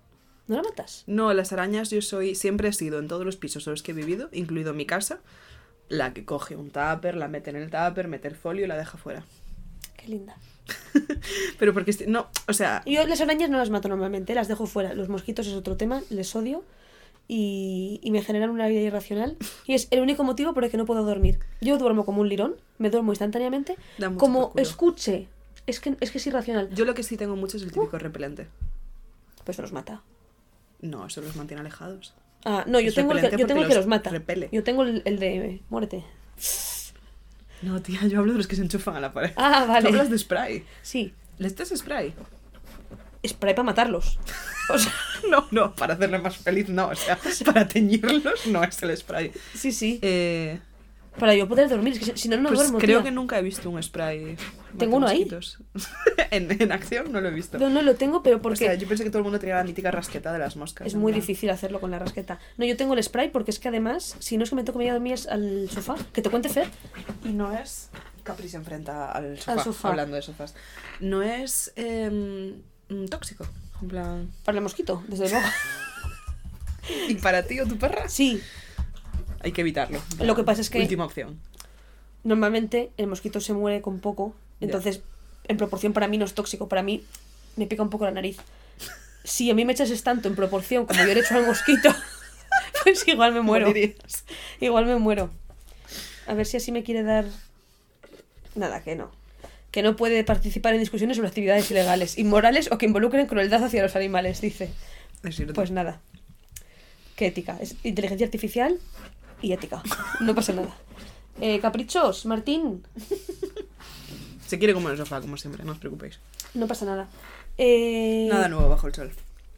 ¿No la matas? No, las arañas siempre he sido en todos los pisos en los que he vivido, incluido mi casa, la que coge un tupper, la mete en el tupper, mete el folio y la deja fuera. Qué linda. Pero porque, no, o sea, Yo las arañas no las mato normalmente, las dejo fuera. Los mosquitos es otro tema, les odio y me generan una vida irracional. Y es el único motivo por el que no puedo dormir. Yo duermo como un lirón, me duermo instantáneamente. Da mucho Como por culo. escuche, es que es irracional. yo lo que sí tengo mucho es el típico repelente. Pues los mata. No, eso los mantiene alejados. Ah, no, yo Es tengo el repelente que porque los mata. repele. Yo tengo el de muérete. No, tía, yo hablo de los que se enchufan a la pared. Ah, Tú vale. hablas de spray. Sí, ¿Le echas spray? spray para matarlos. O sea, No, para hacerle más feliz no, o sea, para teñirlos no es el spray. sí. Para yo poder dormir, es que si no, no Pues duermo, creo tía. que nunca he visto un spray. Tengo uno ahí. matamosquitos. en acción no lo he visto. No lo tengo, pero O porque sea, yo pensé que todo el mundo tenía la mítica rasqueta de las moscas. es en muy plan. difícil hacerlo con la rasqueta. No, yo tengo el spray porque es que además, si no es que me toca ir a dormir al sofá. Que te cuente, Fer. Y no es... Capri se enfrenta al sofá, sofá. hablando de sofás. No es tóxico, en plan... Para el mosquito, desde luego. ¿Y para ti o tu perra? Sí, Hay que evitarlo. Lo que pasa es que- Última opción. normalmente el mosquito se muere con poco. Entonces, en proporción para mí no es tóxico. Para mí me pica un poco la nariz. Si a mí me echases tanto en proporción como yo le echo al mosquito, pues igual me muero. Morirías. Igual me muero. A ver si así me quiere dar... Nada, que no. Que no puede participar en discusiones sobre actividades ilegales, inmorales o que involucren crueldad hacia los animales, dice. Es cierto. Pues nada. ¿Qué ética? Es inteligencia artificial y ética. No pasa nada. Caprichos, Martín. Se quiere como en el sofá, como siempre, no os preocupéis. No pasa nada. Nada nuevo bajo el sol.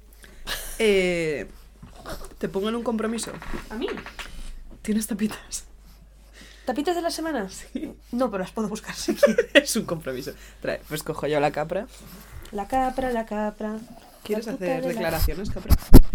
Te pongo en un compromiso. ¿A mí? ¿Tienes tapitas? ¿Tapitas de la semana? Sí. No, pero las puedo buscar. Sí. Es un compromiso. Trae, pues cojo yo la capra. La capra. ¿Quieres La puta hacer de la- declaraciones, capra?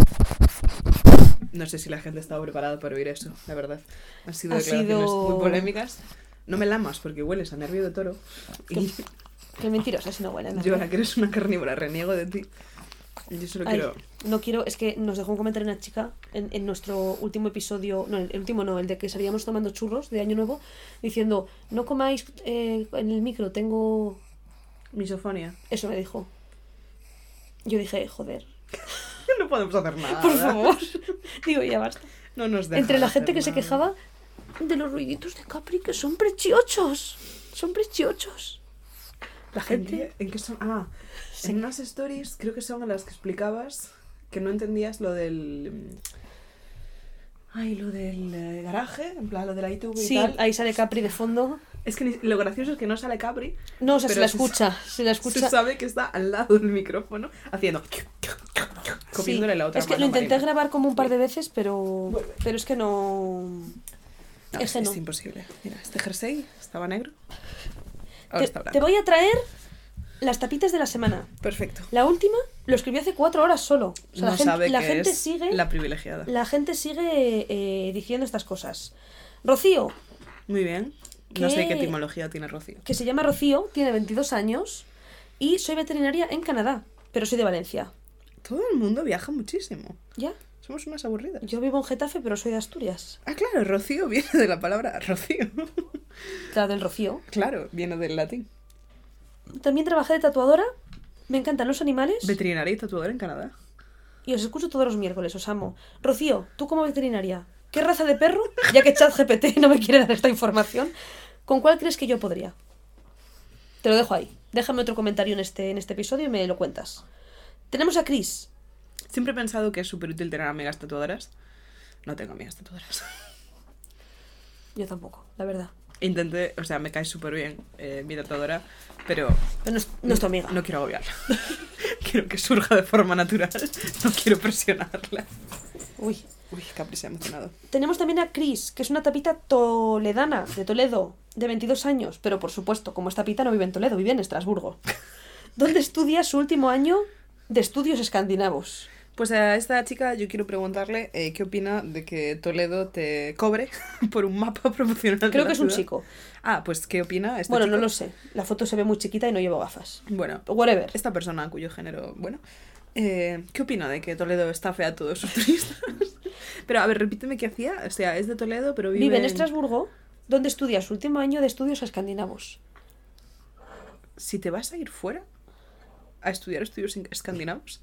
No sé si la gente estaba preparada para oír eso, la verdad. Han sido Ha declaraciones sido- muy polémicas. No me lamas porque hueles a nervio de toro. Y Qué mentirosa, si no huele. yo, ahora que eres una carnívora, reniego de ti. Yo solo Ay, quiero... no quiero, es que nos dejó un comentario una chica en nuestro último episodio, no, el último no, el de que salíamos tomando churros de Año Nuevo, diciendo, no comáis en el micro, tengo... Misofonia. Eso me dijo. Yo dije, joder, No podemos hacer nada. por ¿verdad? favor. Digo, ya basta. No nos dejan Entre la gente hacer que se nada. quejaba de los ruiditos de Capri, que son preciosos. Son preciosos. La gente... ¿En qué son? Ah, en unas stories, creo que son en las que explicabas que no entendías lo del... Ay, lo del garaje, en plan, lo de la ITV y Sí, tal. ahí sale Capri de fondo. Es que lo gracioso es que no sale Capri. No, o sea, se Pero la se- escucha, se la Se escucha. sabe que está al lado del micrófono haciendo... Comiéndole la otra Es que lo mano a intenté Marina. grabar como un par de veces, pero es que no... No, es que no. es imposible. Mira, este jersey estaba negro. Ahora está Te blanco. voy a traer las tapitas de la semana. Perfecto. La última lo escribí hace 4 horas solo. O sea, No sabe la que gente es sigue... la privilegiada. La gente sigue diciendo estas cosas. Rocío, Muy bien. No sé ¿Qué? qué etimología tiene Rocío. que se llama Rocío, tiene 22 años y soy veterinaria en Canadá, pero soy de Valencia. Todo el mundo viaja muchísimo. ¿Ya? Somos unas aburridas. Yo vivo en Getafe, pero soy de Asturias. Ah, claro, Rocío viene de la palabra rocío. La del Rocío. Claro, viene del latín. También trabajé de tatuadora. Me encantan los animales. Veterinaria y tatuadora en Canadá. Y os escucho todos los miércoles, os amo. Rocío, tú como veterinaria, ¿qué raza de perro? Ya que ChatGPT no me quiere dar esta información, ¿con cuál crees que yo podría? Te lo dejo ahí. Déjame otro comentario en este episodio y me lo cuentas. Tenemos a Chris. Siempre he pensado que es súper útil tener amigas tatuadoras. No tengo amigas tatuadoras. Yo tampoco, la verdad. Intenté, o sea, me cae súper bien mi tatuadora, pero Pero no es tu amiga. no quiero agobiarla. Quiero que surja de forma natural. No quiero presionarla. Uy. Uy, Capri se ha emocionado. Tenemos también a Chris, que es una tapita toledana, de Toledo, de 22 años. Pero por supuesto, como es tapita no vive en Toledo, vive en Estrasburgo. Donde estudia su último año de estudios escandinavos. Pues a esta chica yo quiero preguntarle qué opina de que Toledo te cobre por un mapa promocional de Creo la que es un ciudad. chico. Ah, pues ¿qué opina este Bueno, chico? no lo sé. La foto se ve muy chiquita y no llevo gafas. Bueno, Whatever. esta persona cuyo género, bueno, ¿Qué opina de que Toledo estafe a todos sus turistas? Pero, a ver, repíteme qué hacía. O sea, es de Toledo, pero Vive en Estrasburgo, donde estudia su último año de estudios escandinavos. Si te vas a ir fuera a estudiar estudios escandinavos,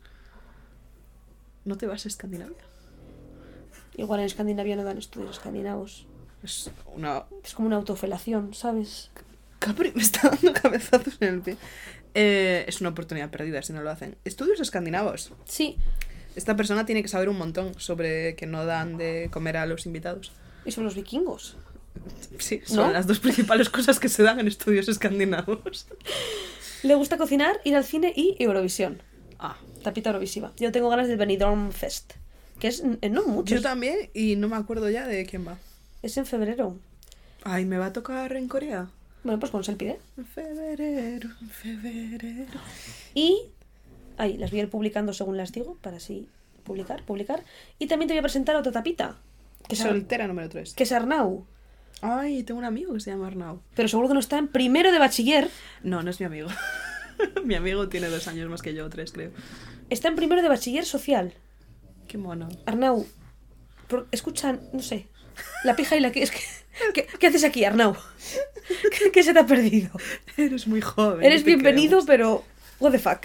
¿no te vas a Escandinavia? Igual en Escandinavia no dan estudios escandinavos. Es como una autofelación, ¿sabes? Capri me está dando cabezazos en el pie. Es una oportunidad perdida si no lo hacen. Estudios escandinavos. Sí. Esta persona tiene que saber un montón sobre que no dan de comer a los invitados. ¿Y sobre los vikingos? Sí, son ¿no? las dos principales cosas que se dan en estudios escandinavos. Le gusta cocinar, ir al cine y Eurovisión. Ah. Tapita Eurovisiva. Yo tengo ganas del Benidorm Fest. Que es no mucho. Yo también, y no me acuerdo ya de quién va. Es en febrero. Ay, ¿me va a tocar en Corea? Bueno, pues cuando se le pide. En febrero, en febrero. Y... Ahí, las voy a ir publicando según las digo, para así publicar. Y también te voy a presentar a otra tapita. Que es Soltera número 3. Que es Arnau. Ay, tengo un amigo que se llama Arnau. Pero seguro que no está en primero de bachiller. No, no es mi amigo. Mi amigo tiene 2 años más que yo, 3 creo. Está en primero de bachiller social. Qué mono. Arnau, escuchan, no sé, la pija y la que... ¿Qué haces aquí, Arnau? ¿Qué se te ha perdido? Eres muy joven. Eres te bienvenido, queremos. pero... What the fuck.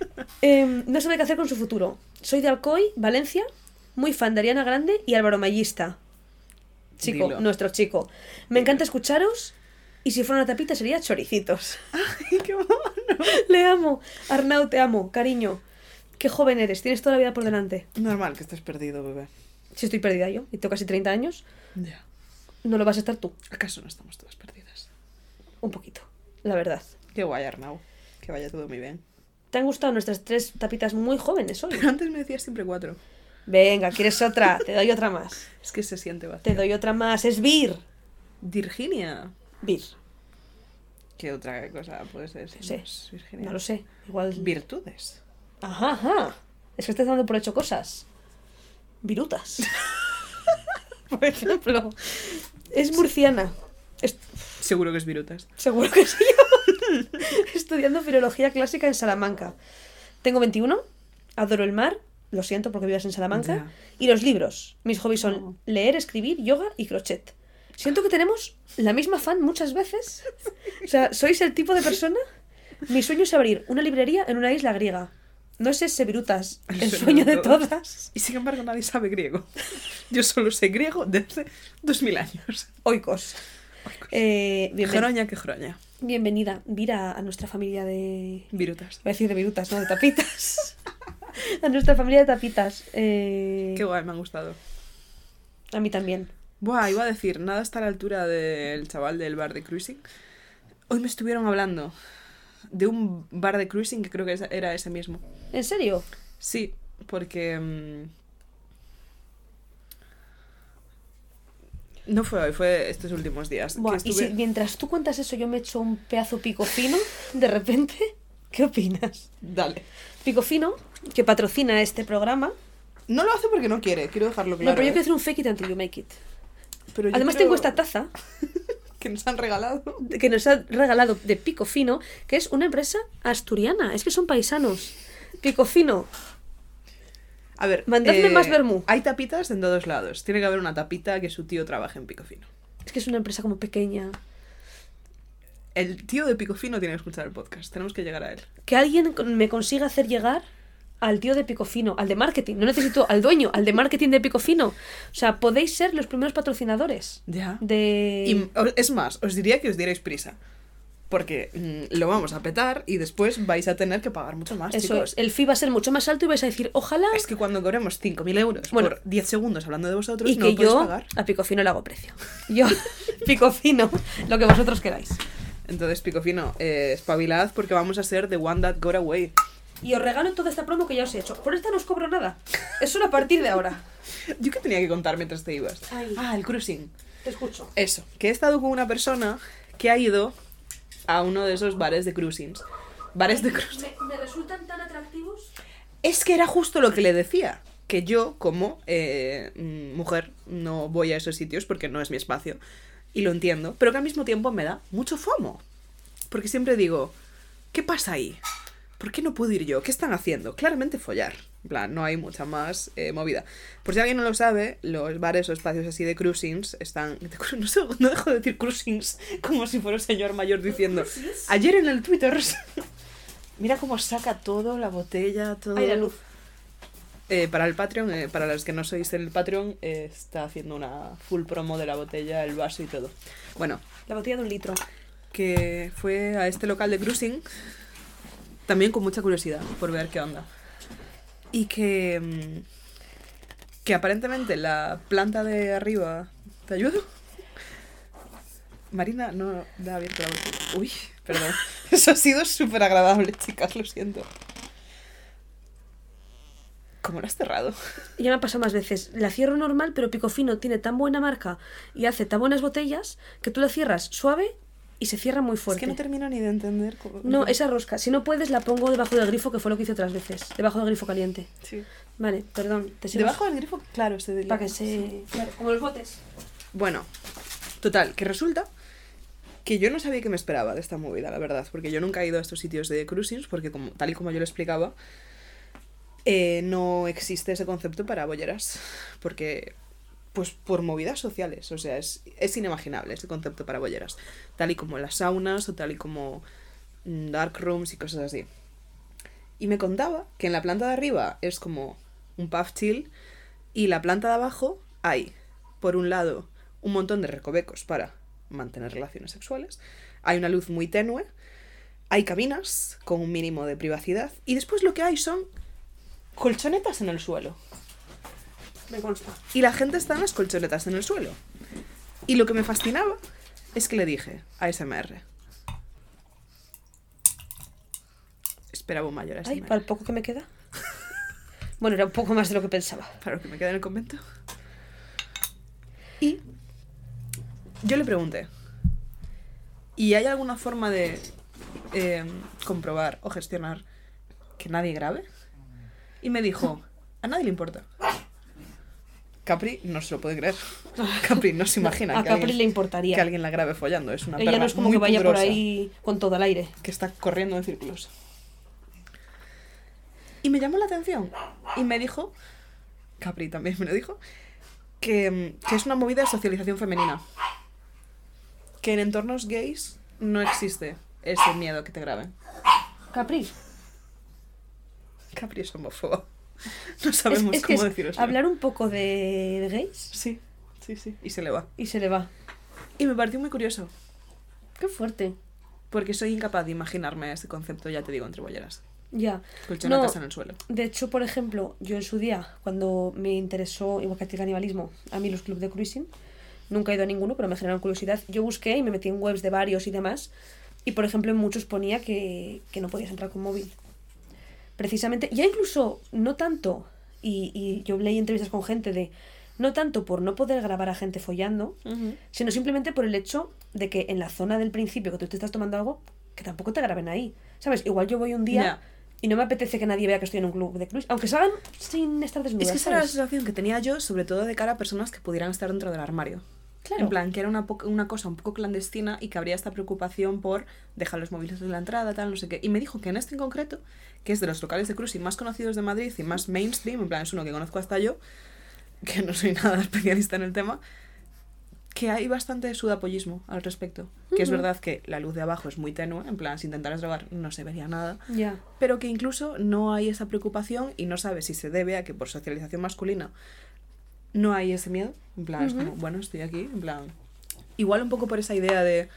No sabe qué hacer con su futuro. Soy de Alcoy, Valencia, muy fan de Ariana Grande y Álvaro Mayista. Chico, Dilo. nuestro chico. Me encanta escucharos y si fuera una tapita sería choricitos. Ay, qué mono. Le amo. Arnau, te amo, cariño. Qué joven eres, tienes toda la vida por delante. Normal que estés perdido, bebé. Si estoy perdida yo y tengo casi 30 años, Ya. no lo vas a estar tú. ¿Acaso no estamos todas perdidas? Un poquito, la verdad. Qué guay, Arnau. Que vaya todo muy bien. ¿Te han gustado nuestras 3 tapitas muy jóvenes hoy? Pero antes me decías siempre 4. Venga, ¿quieres otra? Te doy otra más. Es que se siente vacío. Te doy otra más. Es Vir. Virginia. Vir. ¿Qué otra cosa puede ser? No sé. es Virginia? No lo sé. Igual... Virtudes. Ajá. Es que estás dando por hecho cosas. Virutas. Por ejemplo. Es murciana. Seguro que es virutas. Seguro que sí. Estudiando filología clásica en Salamanca. Tengo 21. Adoro el mar. Lo siento porque vivas en Salamanca. Ya. Y los libros. Mis hobbies son Oh. leer, escribir, yoga y crochet. Siento que tenemos la misma fan muchas veces. O sea, ¿sois el tipo de persona? Mi sueño es abrir una librería en una isla griega. No es ese, Virutas, el sueño de todas. Y sin embargo nadie sabe griego. Yo solo sé griego desde 2000 años. Oikos. Jroña que jroña. Bienvenida, Vira, a nuestra familia de... Virutas. Voy a decir de virutas, no de tapitas. A nuestra familia de tapitas. Qué guay, me han gustado. A mí también. Buah, iba a decir, nada está a la altura del chaval del bar de cruising. Hoy me estuvieron hablando de un bar de cruising que creo que era ese mismo. ¿En serio? Sí, porque... no fue hoy, fue estos últimos días. que Buah, y estuve- si mientras tú cuentas eso yo me echo un pedazo pico fino, de repente, ¿qué opinas? Dale. Pico fino, que patrocina este programa. No lo hace porque no quiere, quiero dejarlo claro. No, pero yo ¿eh? quiero hacer un fake it until you make it. Pero yo Además creo tengo esta taza que nos han regalado. que nos ha regalado de Pico Fino, que es una empresa asturiana. Es que son paisanos. Pico Fino. A ver, Mandadme más vermú. Hay tapitas en todos lados. Tiene que haber una tapita que su tío trabaje en Picofino. Es que es una empresa como pequeña. El tío de Picofino tiene que escuchar el podcast. Tenemos que llegar a él. Que alguien me consiga hacer llegar al tío de Pico Fino, al de marketing. No necesito al dueño, al de marketing de Pico Fino. O sea, podéis ser los primeros patrocinadores. Ya. De... Y es más, os diría que os dierais prisa. Porque lo vamos a petar y después vais a tener que pagar mucho más, Eso chicos. es. El fee va a ser mucho más alto y vais a decir, ojalá... Es que cuando cobremos 5.000 euros Bueno. por 10 segundos hablando de vosotros, Y no que lo podéis yo pagar. a Pico Fino le hago precio. Yo, Pico Fino, lo que vosotros queráis. Entonces, Picofino, espabilad porque vamos a ser the one that got away. Y os regalo toda esta promo que ya os he hecho. Por esta no os cobro nada. Es solo a partir de ahora. ¿Yo qué tenía que contar mientras te ibas? Ay. Ah, el cruising. Te escucho. Eso, que he estado con una persona que ha ido a uno de esos bares de cruisings. Bares de cruising. ¿Me resultan tan atractivos? Es que era justo lo que le decía. Que yo, como mujer, no voy a esos sitios porque no es mi espacio. Y lo entiendo. Pero que al mismo tiempo me da mucho FOMO. Porque siempre digo, ¿qué pasa ahí? ¿por qué no puedo ir yo? ¿Qué están haciendo? Claramente follar. En plan, no hay mucha más movida. Por si alguien no lo sabe, los bares o espacios así de cruisings están... No sé, no dejo de decir cruisings como si fuera un señor mayor diciendo... Ayer en el Twitter... Mira cómo saca todo, la botella, todo... Ay, la luz. Para el Patreon, para los que no sois el Patreon, está haciendo una full promo de la botella, el vaso y todo. Bueno, La botella de 1 litro. que fue a este local de cruising también con mucha curiosidad por ver qué onda. Y que aparentemente la planta de arriba... ¿Te ayudo? Marina, no da abierto la botella. Uy, perdón. Eso ha sido súper agradable, chicas, lo siento. ¿Cómo lo has cerrado? Ya me ha pasado más veces. La cierro normal, pero Picofino tiene tan buena marca y hace tan buenas botellas que tú la cierras suave y se cierra muy fuerte. Es que no termino ni de entender cómo... No, esa rosca. Si no puedes, la pongo debajo del grifo, que fue lo que hice otras veces. Debajo del grifo caliente. Sí. Vale, perdón. Te sigo. Debajo del grifo, claro, se Para que se... Claro, como los botes. Bueno, total, que resulta que yo no sabía qué me esperaba de esta movida, la verdad, porque yo nunca he ido a estos sitios de cruisings, porque como, tal y como yo lo explicaba, no existe ese concepto para bolleras, porque, pues por movidas sociales, o sea, es inimaginable ese concepto para bolleras, tal y como las saunas o tal y como dark rooms y cosas así. Y me contaba que en la planta de arriba es como un pub chill y la planta de abajo hay, por un lado, un montón de recovecos para mantener relaciones sexuales, hay una luz muy tenue, hay cabinas con un mínimo de privacidad y después lo que hay son colchonetas en el suelo. Me consta. Y la gente está en las colchonetas en el suelo. Y lo que me fascinaba es que le dije a ASMR. Esperaba un mayor ASMR. Ay, para el poco que me queda. Bueno, era un poco más de lo que pensaba. Para lo que me queda en el convento. Y yo le pregunté, ¿y hay alguna forma de comprobar o gestionar que nadie grabe? Y me dijo, a nadie le importa. Capri no se lo puede creer. Capri no se imagina A que, Capri alguien, le importaría. que alguien la grabe follando. Es una Ella perra no es como muy que vaya por pudorosa ahí con todo el aire. que está corriendo en círculos. Y me llamó la atención. Y me dijo, Capri también me lo dijo, que es una movida de socialización femenina. Que en entornos gays no existe ese miedo a que te graben. Capri. Capri es homófoba. No sabemos Es que cómo es decirlo. hablar un poco de gays Sí, sí, sí. Y se le va. y se le va. Y me pareció muy curioso. Qué fuerte. Porque soy incapaz de imaginarme ese concepto, ya te digo, entre bolleras. Ya. Colchonetas No, en el suelo. de hecho, por ejemplo, yo en su día, cuando me interesó, igual que el canibalismo, a mí los clubs de cruising, nunca he ido a ninguno, pero me generaron curiosidad. Yo busqué y me metí en webs de varios y demás. Y, por ejemplo, en muchos ponía que no podías entrar con móvil. Precisamente, ya incluso, no tanto, y yo leí entrevistas con gente de, no tanto por no poder grabar a gente follando, sino simplemente por el hecho de que en la zona del principio que tú te estás tomando algo, que tampoco te graben ahí. ¿Sabes? Igual yo voy un día Ya. y no me apetece que nadie vea que estoy en un club de cruise, aunque salgan sin estar desnudas. Es que esa era la ¿sabes? sensación que tenía yo, sobre todo de cara a personas que pudieran estar dentro del armario. Claro. En plan, que era una cosa un poco clandestina y que habría esta preocupación por dejar los móviles en la entrada, tal, no sé qué. Y me dijo que en este en concreto, que es de los locales de cruising más conocidos de Madrid y más mainstream, en plan, es uno que conozco hasta yo, que no soy nada especialista en el tema, que hay bastante sudapollismo al respecto. Que es verdad que la luz de abajo es muy tenue, en plan, si intentaras drogar no se vería nada. Ya. Pero que incluso no hay esa preocupación y no sabes si se debe a que por socialización masculina no hay ese miedo. En plan, es como, bueno, estoy aquí, en plan... Igual un poco por esa idea de...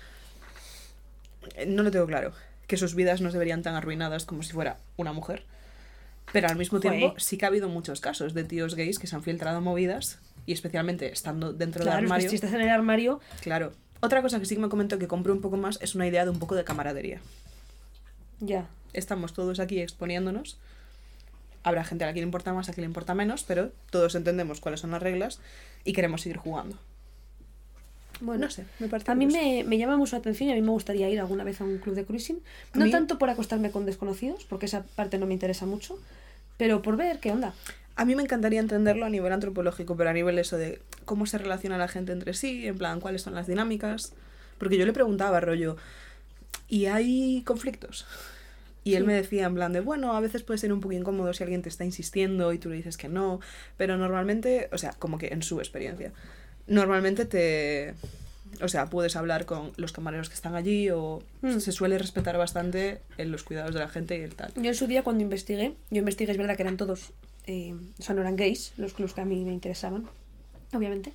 No lo tengo claro. Que sus vidas no se verían tan arruinadas como si fuera una mujer. Pero al mismo tiempo Joder. sí que ha habido muchos casos de tíos gays que se han filtrado movidas y especialmente estando dentro Claro, del es que armario... si estás en el armario, Claro. Otra cosa que sí que me comentó que compré un poco más es una idea de un poco de camaradería. ya. Estamos todos aquí exponiéndonos. Habrá gente a la que le importa más, a la que le importa menos, pero todos entendemos cuáles son las reglas y queremos seguir jugando. Bueno, No sé, me parece a mí curioso. me llama mucho la atención y a mí me gustaría ir alguna vez a un club de cruising. No A mí- tanto por acostarme con desconocidos, porque esa parte no me interesa mucho, pero por ver qué onda. A mí me encantaría entenderlo a nivel antropológico, pero a nivel eso de cómo se relaciona la gente entre sí, en plan, cuáles son las dinámicas. Porque yo le preguntaba, rollo, ¿y hay conflictos? Y él Sí. me decía en plan de, bueno, a veces puede ser un poco incómodo si alguien te está insistiendo y tú le dices que no, pero normalmente, o sea, como que en su experiencia, normalmente o sea, puedes hablar con los camareros que están allí o se suele respetar bastante en los cuidados de la gente y el tal. Yo en su día cuando investigué, es verdad que eran todos, o sea, no eran gays, los clubs que a mí me interesaban, obviamente.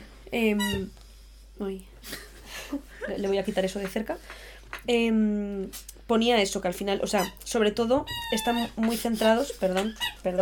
Uy. Le voy a quitar eso de cerca. Ponía eso, que al final, o sea, sobre todo están muy centrados, perdón,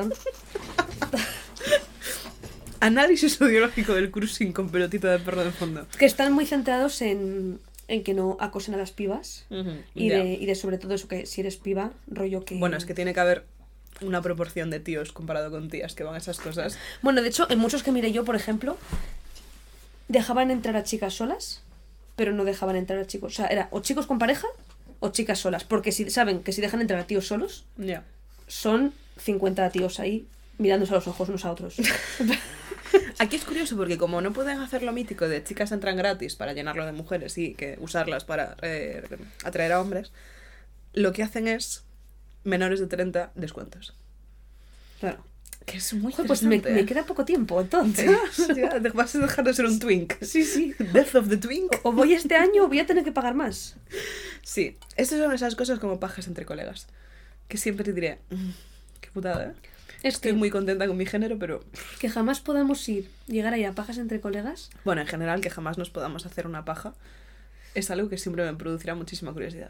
Análisis audiológico del cruising con pelotita de perro de fondo. que están muy centrados en que no acosen a las pibas y Ya. de sobre todo eso, que si eres piba, rollo que... Bueno, es que tiene que haber una proporción de tíos comparado con tías que van a esas cosas. Bueno, de hecho, en muchos que miré yo, por ejemplo, dejaban entrar a chicas solas, pero no dejaban entrar a chicos. O sea, era o chicos con pareja o chicas solas. Porque si saben que si dejan entrar a tíos solos, Ya. son 50 tíos ahí mirándose a los ojos unos a otros. Aquí es curioso porque como no pueden hacer lo mítico de chicas entran gratis para llenarlo de mujeres y que usarlas para atraer a hombres, lo que hacen es menores de 30 descuentos. Claro. Que es muy Joder, pues interesante. me queda poco tiempo, entonces. Ya, vas a dejar de ser un twink. Sí, sí. Death of the twink. O voy este año o voy a tener que pagar más. Sí, estas son esas cosas como pajas entre colegas. Que siempre te diré, qué putada, ¿eh? Es Estoy que, muy contenta con mi género, pero... que jamás podamos llegar ahí a pajas entre colegas. Bueno, en general, que jamás nos podamos hacer una paja es algo que siempre me producirá muchísima curiosidad.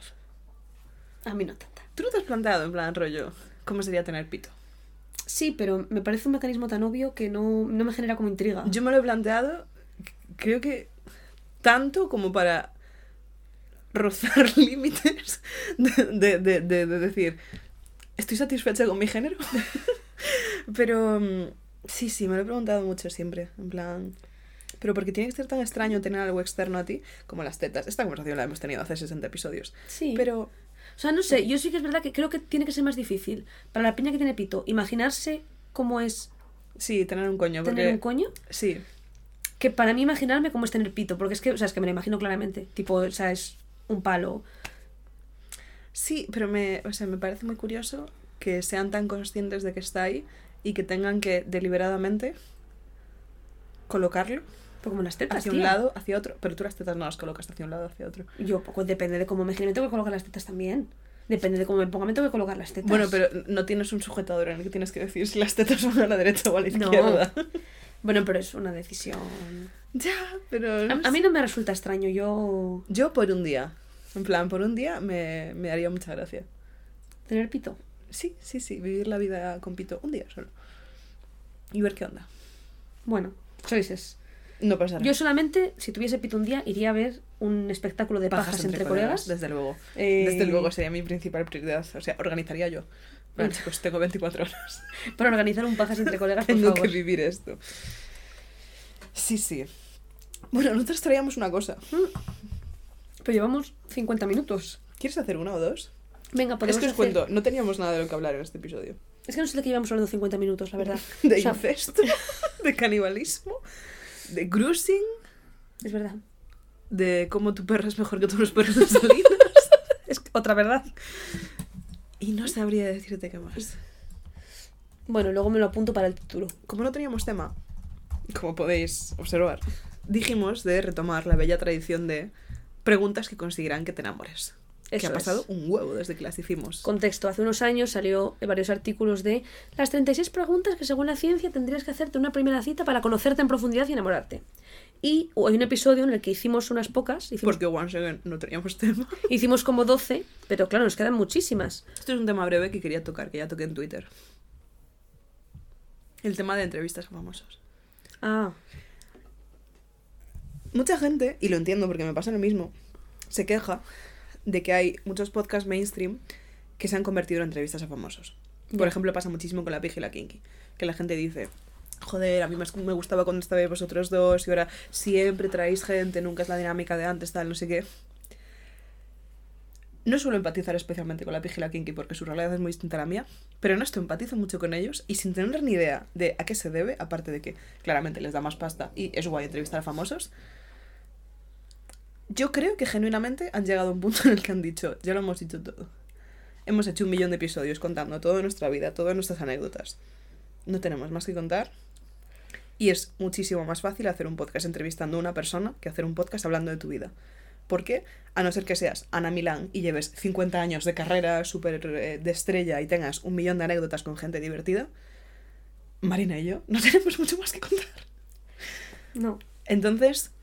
A mí no tanta. ¿Tú no te has planteado, en plan, rollo, cómo sería tener pito? Sí, pero me parece un mecanismo tan obvio que no me genera como intriga. Yo me lo he planteado, creo que tanto como para rozar límites de decir, ¿estoy satisfecha con mi género? Pero sí, me lo he preguntado mucho siempre, en plan... Pero porque tiene que ser tan extraño tener algo externo a ti como las tetas. Esta conversación la hemos tenido hace 60 episodios. Sí. Pero O sea, no sé, yo sí que es verdad que creo que tiene que ser más difícil para la peña que tiene pito imaginarse cómo es sí, tener un coño. Porque... tener un coño Sí, que para mí imaginarme cómo es tener pito, porque es que, o sea, es que me lo imagino claramente, tipo, o sea, es un palo. sí, pero me parece muy curioso que sean tan conscientes de que está ahí y que tengan que deliberadamente colocarlo Pues como las tetas, hacia un tía. lado, hacia otro. Pero tú las tetas no las colocas hacia un lado, hacia otro. Yo, pues depende de cómo me gire, me tengo que colocar las tetas también. Depende de cómo me ponga, me tengo que colocar las tetas. Bueno, pero no tienes un sujetador en el que tienes que decir si las tetas van a la derecha o a la No. izquierda. Bueno, pero es una decisión. Ya, pero... A mí no me resulta extraño, yo... Yo por un día. En plan, por un día me haría mucha gracia. Tener pito. Sí, vivir la vida con pito un día solo. Y ver qué onda. Bueno, choices. No pasará. Yo solamente, si tuviese pito un día, iría a ver un espectáculo de pajas entre colegas. Desde luego. Eh, Desde luego sería mi principal prioridad. O sea, organizaría yo. Bueno, chicos, tengo 24 horas. Para organizar un pajas entre colegas, por Tengo favor. que vivir esto. Sí. Bueno, nosotros traíamos una cosa. Pero llevamos 50 minutos. ¿Quieres hacer una o dos? Venga, Es podemos que os hacer- cuento, no teníamos nada de lo que hablar en este episodio. Es que no sé de qué llevamos hablando 50 minutos, la verdad. De O sea, incesto, de canibalismo, de cruising, es verdad. de cómo tu perro es mejor que todos los perros de Salinas. Es otra verdad. Y no sabría decirte qué más. Bueno, luego me lo apunto para el título. Como no teníamos tema, como podéis observar, dijimos de retomar la bella tradición de preguntas que conseguirán que te enamores. Que Eso ha pasado es. un huevo desde que las hicimos. Contexto, hace unos años salió varios artículos de las 36 preguntas que según la ciencia tendrías que hacerte en una primera cita para conocerte en profundidad y enamorarte. Y hay un episodio en el que hicimos unas pocas, Porque once again no teníamos tema. hicimos como 12, pero claro, nos quedan muchísimas. Esto es un tema breve que quería tocar, que ya toqué en Twitter. El tema de entrevistas a famosos. Ah, Mucha gente, y lo entiendo porque me pasa lo mismo, se queja de que hay muchos podcasts mainstream que se han convertido en entrevistas a famosos. Por Ya. ejemplo, pasa muchísimo con La Pija y la Kinky, que la gente dice, joder, a mí me gustaba cuando estabais vosotros dos y ahora siempre traéis gente, nunca es la dinámica de antes, tal, no sé qué. No suelo empatizar especialmente con La Pija y la Kinky porque su realidad es muy distinta a la mía, pero en esto empatizo mucho con ellos y sin tener ni idea de a qué se debe, aparte de que claramente les da más pasta y es guay entrevistar a famosos, yo creo que genuinamente han llegado a un punto en el que han dicho, ya lo hemos dicho todo. hemos hecho 1 millón de episodios contando toda nuestra vida, todas nuestras anécdotas. No tenemos más que contar. Y es muchísimo más fácil hacer un podcast entrevistando a una persona que hacer un podcast hablando de tu vida. ¿Por qué? A no ser que seas Ana Milán y lleves 50 años de carrera súper de estrella y tengas 1 millón de anécdotas con gente divertida, Marina y yo no tenemos mucho más que contar. No. Entonces,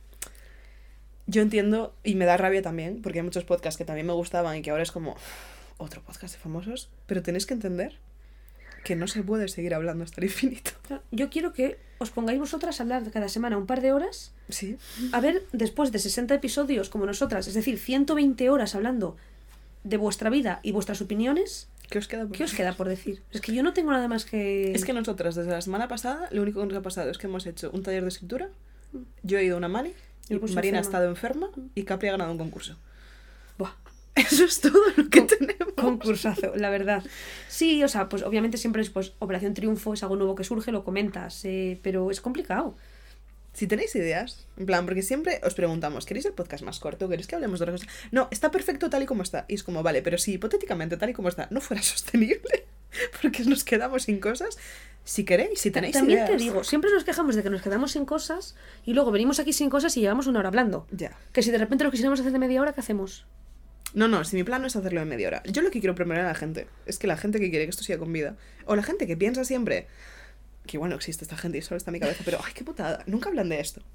yo entiendo y me da rabia también, porque hay muchos podcasts que también me gustaban y que ahora es como otro podcast de famosos, pero tenéis que entender que no se puede seguir hablando hasta el infinito. Yo quiero que os pongáis vosotras a hablar cada semana un par de horas. Sí. A ver, después de 60 episodios como nosotras, es decir, 120 horas hablando de vuestra vida y vuestras opiniones, ¿Qué os queda por ¿qué os decir? queda por decir? Es que yo no tengo nada más que... Es que nosotras, desde la semana pasada, lo único que nos ha pasado es que hemos hecho un taller de escritura, yo he ido a una mani, y Yo, pues, Marina ha enferma. estado enferma y Capri ha ganado un concurso. Buah, Eso es todo lo que tenemos. concursazo, la verdad. Sí, o sea, pues obviamente siempre es pues Operación Triunfo, es algo nuevo que surge, lo comentas, pero es complicado. Si tenéis ideas, en plan, porque siempre os preguntamos, ¿queréis el podcast más corto? ¿Queréis que hablemos de otra cosa? No, está perfecto tal y como está. Y es como, vale, pero si hipotéticamente tal y como está no fuera sostenible, porque nos quedamos sin cosas, si queréis, si tenéis También ideas. te digo, siempre nos quejamos de que nos quedamos sin cosas y luego venimos aquí sin cosas y llevamos 1 hora hablando. Ya. Que si de repente lo quisiéramos hacer de media hora, ¿qué hacemos? No, si mi plan no es hacerlo en media hora. Yo lo que quiero proponer a la gente es que la gente que quiere que esto siga con vida, o la gente que piensa siempre que, bueno, existe esta gente y solo está en mi cabeza, pero, ay, qué putada, nunca hablan de esto.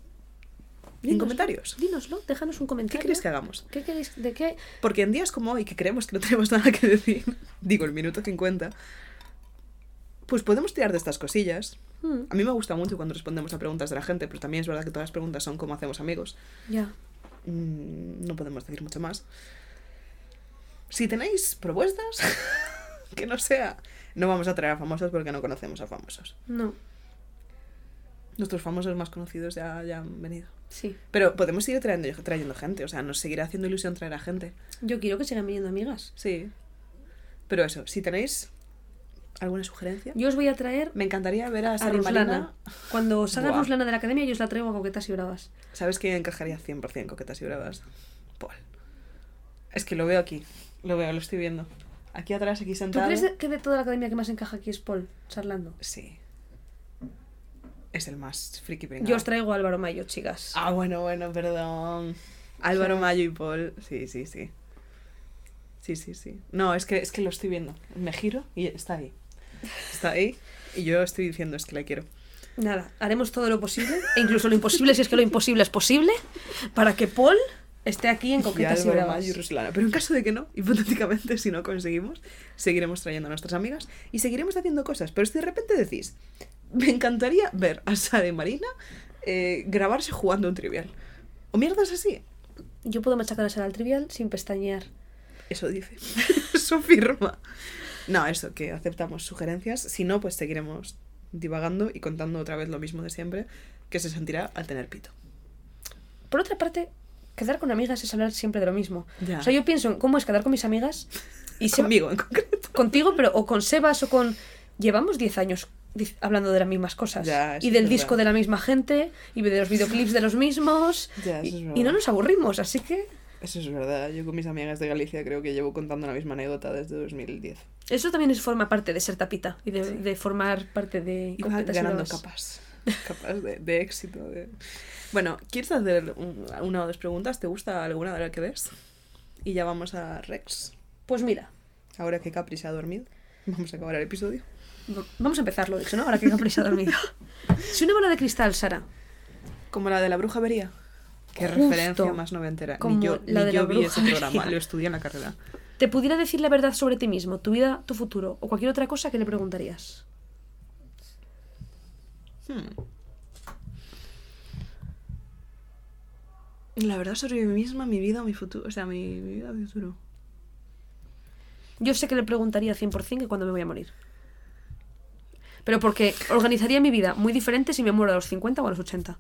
En Dínoslo, comentarios. Dínoslo, déjanos un ¿Qué comentario. queréis que hagamos? ¿Qué queréis? ¿De qué? Porque en días como hoy, que creemos que no tenemos nada que decir, digo, el minuto 50, pues podemos tirar de estas cosillas. A mí me gusta mucho cuando respondemos a preguntas de la gente, pero también es verdad que todas las preguntas son como hacemos amigos. Ya. No podemos decir mucho más. Si tenéis propuestas, que no sea... No vamos a traer a famosos porque no conocemos a famosos. No. Nuestros famosos más conocidos ya han venido. Sí. Pero podemos seguir trayendo gente, o sea, nos seguirá haciendo ilusión traer a gente. Yo quiero que sigan viniendo amigas. Sí. Pero eso, si tenéis alguna sugerencia, Yo os voy a traer me encantaría ver a a Sara y Ruslana. Marina. Cuando salga Buah. Ruslana de la academia, yo os la traigo a Coquetas y Bravas. ¿Sabes quién encajaría 100% Coquetas y Bravas? Paul. Es que lo veo aquí. Lo estoy viendo. Aquí atrás, aquí ¿Tú sentado. crees que de toda la academia que más encaja aquí es Paul charlando? Sí. Es el más friki pringado. Yo os traigo a Álvaro Mayo, chicas. Ah, bueno, perdón. Álvaro Sí. Mayo y Paul. Sí. Sí. No, es que lo estoy viendo. Me giro y está ahí. Está ahí y yo estoy diciendo es que la quiero. Nada, haremos todo lo posible, e incluso lo imposible, si es que lo imposible es posible, para que Paul esté aquí en Coquetas y Álvaro Bravas. Mayo y Ruslana. Pero en caso de que no, hipotéticamente, si no conseguimos, seguiremos trayendo a nuestras amigas y seguiremos haciendo cosas. Pero si de repente decís, me encantaría ver a Sara y Marina grabarse jugando un trivial. O mierdas así. Yo puedo machacar a Sara al trivial sin pestañear. Eso dice. Eso firma. No, eso, que aceptamos sugerencias. Si no, pues seguiremos divagando y contando otra vez lo mismo de siempre, que se sentirá al tener pito. Por otra parte, quedar con amigas es hablar siempre de lo mismo. Ya. O sea, yo pienso en cómo es quedar con mis amigas y Conmigo en concreto. contigo, pero o con Sebas o con... Llevamos 10 años hablando de las mismas cosas. Ya, eso y del es disco verdad. de la misma gente y de los videoclips de los mismos. Ya, eso es y verdad. no nos aburrimos, así que... Eso es verdad. Yo con mis amigas de Galicia creo que llevo contando la misma anécdota desde 2010. Eso también forma parte de ser tapita y de formar parte de... Iba Coquetas y ganando Bravas. capas de éxito. Bueno, ¿quieres hacer una o dos preguntas? ¿Te gusta alguna de las que ves? Y ya vamos a Rex. Pues mira, Ahora que Capri se ha dormido, vamos a acabar el episodio. vamos a empezarlo, de hecho, ¿no? Ahora que Capri se ha dormido. Si una bola de cristal, Sara, Como la de la bruja vería. Qué Justo referencia más noventera. como Ni yo, la de ni yo la vi ese bruja programa, vería. lo estudié en la carrera. te pudiera decir la verdad sobre ti mismo, tu vida, tu futuro o cualquier otra cosa, ¿qué le preguntarías? La verdad sobre mí misma, mi vida, mi futuro. O sea, mi vida, mi futuro. Yo sé que le preguntaría 100% que cuando me voy a morir. Pero porque organizaría mi vida muy diferente si me muero a los 50 o a los 80.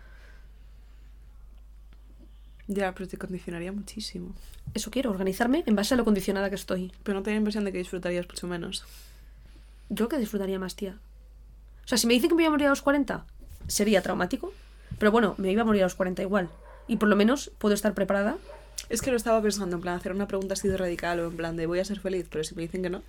Ya, pero te condicionaría muchísimo. Eso quiero, organizarme en base a lo condicionada que estoy. Pero no tengo la impresión de que disfrutarías mucho menos. Yo que disfrutaría más, tía. O sea, si me dicen que me voy a morir a los 40, sería traumático. Pero bueno, me iba a morir a los 40 igual. Y por lo menos puedo estar preparada Es que lo estaba pensando, en plan, hacer una pregunta así de radical o en plan de voy a ser feliz, pero si me dicen que no...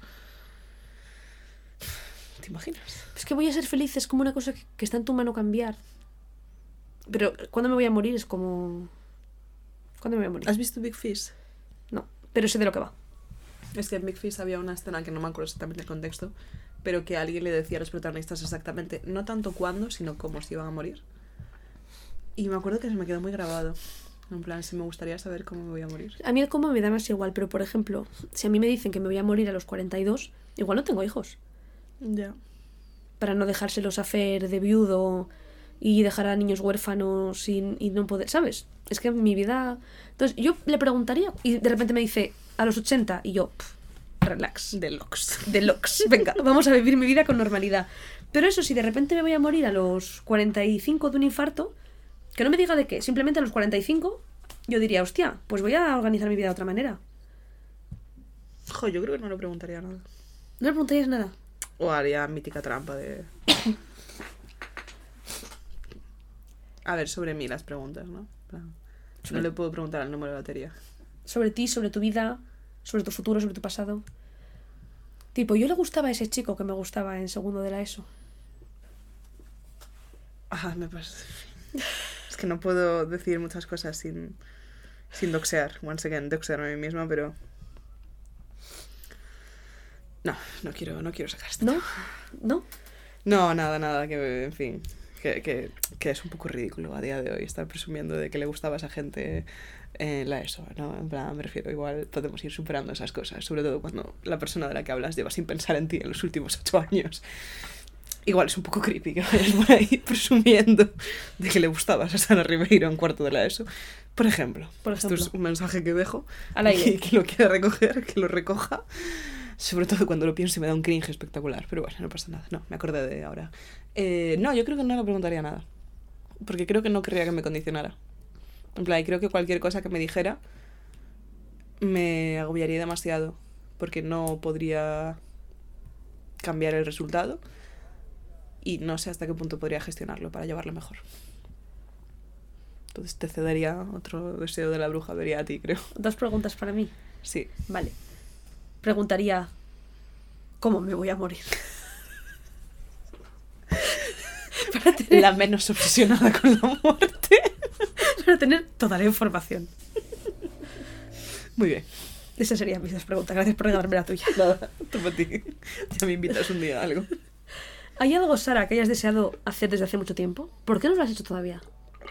¿Te imaginas? Es que voy a ser feliz, es como una cosa que está en tu mano cambiar. Pero cuando me voy a morir es como... ¿Cuándo me voy a morir? ¿Has visto Big Fish? No, pero sé de lo que va. Es que en Big Fish había una escena que no me acuerdo exactamente el contexto, pero que alguien le decía a los protagonistas exactamente, no tanto cuándo, sino cómo se iban a morir. Y me acuerdo que se me quedó muy grabado. En plan, si me gustaría saber cómo me voy a morir. A mí el cómo me da más igual, pero por ejemplo, si a mí me dicen que me voy a morir a los 42, igual no tengo hijos. Ya. Para no dejárselos a Fer de viudo y dejar a niños huérfanos y no poder, ¿sabes? Es que mi vida... Entonces yo le preguntaría y de repente me dice a los 80 y yo, relax. Deluxe. Venga, vamos a vivir mi vida con normalidad. Pero eso, si de repente me voy a morir a los 45 de un infarto, que no me diga de qué, simplemente a los 45, yo diría, hostia, pues voy a organizar mi vida de otra manera. Jo, yo creo que no le preguntaría nada. ¿No le preguntarías nada? O haría mítica trampa de... A ver, sobre mí las preguntas, ¿no? No le puedo preguntar el número de batería. Sobre ti, sobre tu vida, sobre tu futuro, sobre tu pasado. Tipo, yo le gustaba a ese chico que me gustaba en segundo de la ESO. Me pasa... Es que no puedo decir muchas cosas sin doxear. Once again, doxearme a mí misma, pero... No quiero sacar esto. ¿No? ¿No? No, nada, que en fin... Que es un poco ridículo a día de hoy estar presumiendo de que le gustaba a esa gente en la ESO, ¿no? En plan, me refiero, igual podemos ir superando esas cosas, sobre todo cuando la persona de la que hablas lleva sin pensar en ti en los últimos 8 años. Igual es un poco creepy que vayas por ahí presumiendo de que le gustabas a Sara Ribeiro en cuarto de la ESO. Por ejemplo. Esto es un mensaje que dejo. Al aire. Y que lo quiera recoger, que lo recoja. Sobre todo cuando lo pienso y me da un cringe espectacular. Pero bueno, no pasa nada. No, me acordé de ahora. No, yo creo que no le preguntaría nada. Porque creo que no querría que me condicionara. En plan, creo que cualquier cosa que me dijera me agobiaría demasiado. Porque no podría cambiar el resultado. Y no sé hasta qué punto podría gestionarlo para llevarlo mejor. Entonces te cedería otro deseo de la bruja, vería a ti, creo. 2 preguntas para mí. Sí. Vale. Preguntaría, ¿cómo me voy a morir? Para tener... La menos obsesionada con la muerte. Para tener toda la información. Muy bien. Esas serían mis 2 preguntas. Gracias por regalarme la tuya. Nada, tú para ti. Ya me invitas un día a algo. ¿Hay algo, Sara, que hayas deseado hacer desde hace mucho tiempo? ¿Por qué no lo has hecho todavía?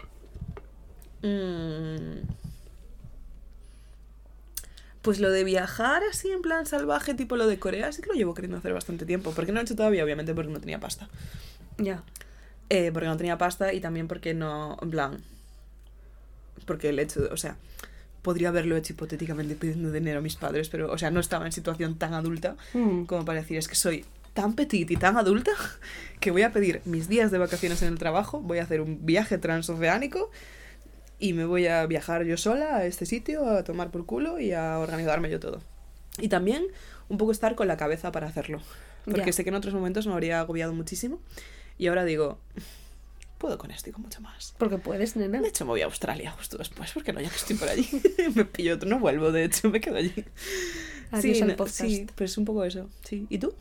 Pues lo de viajar así en plan salvaje, tipo lo de Corea, sí que lo llevo queriendo hacer bastante tiempo. ¿Por qué no lo he hecho todavía? Obviamente porque no tenía pasta. Ya. Porque no tenía pasta y también porque no, en plan... Porque el hecho, o sea, podría haberlo hecho hipotéticamente pidiendo dinero a mis padres, pero, o sea, no estaba en situación tan adulta como para decir, es que soy tan petit y tan adulta que voy a pedir mis días de vacaciones en el trabajo, voy a hacer un viaje transoceánico y me voy a viajar yo sola a este sitio, a tomar por culo y a organizarme yo todo. Y también un poco estar con la cabeza para hacerlo. Porque sé que en otros momentos me habría agobiado muchísimo. Y ahora digo, puedo con esto y con mucho más. Porque puedes, nena. De hecho, me voy a Australia justo después, porque no, ya que estoy por allí. Me pillo otro, no vuelvo, de hecho, me quedo allí. Adiós al podcast. Sí, pues un poco eso, sí. ¿Y tú?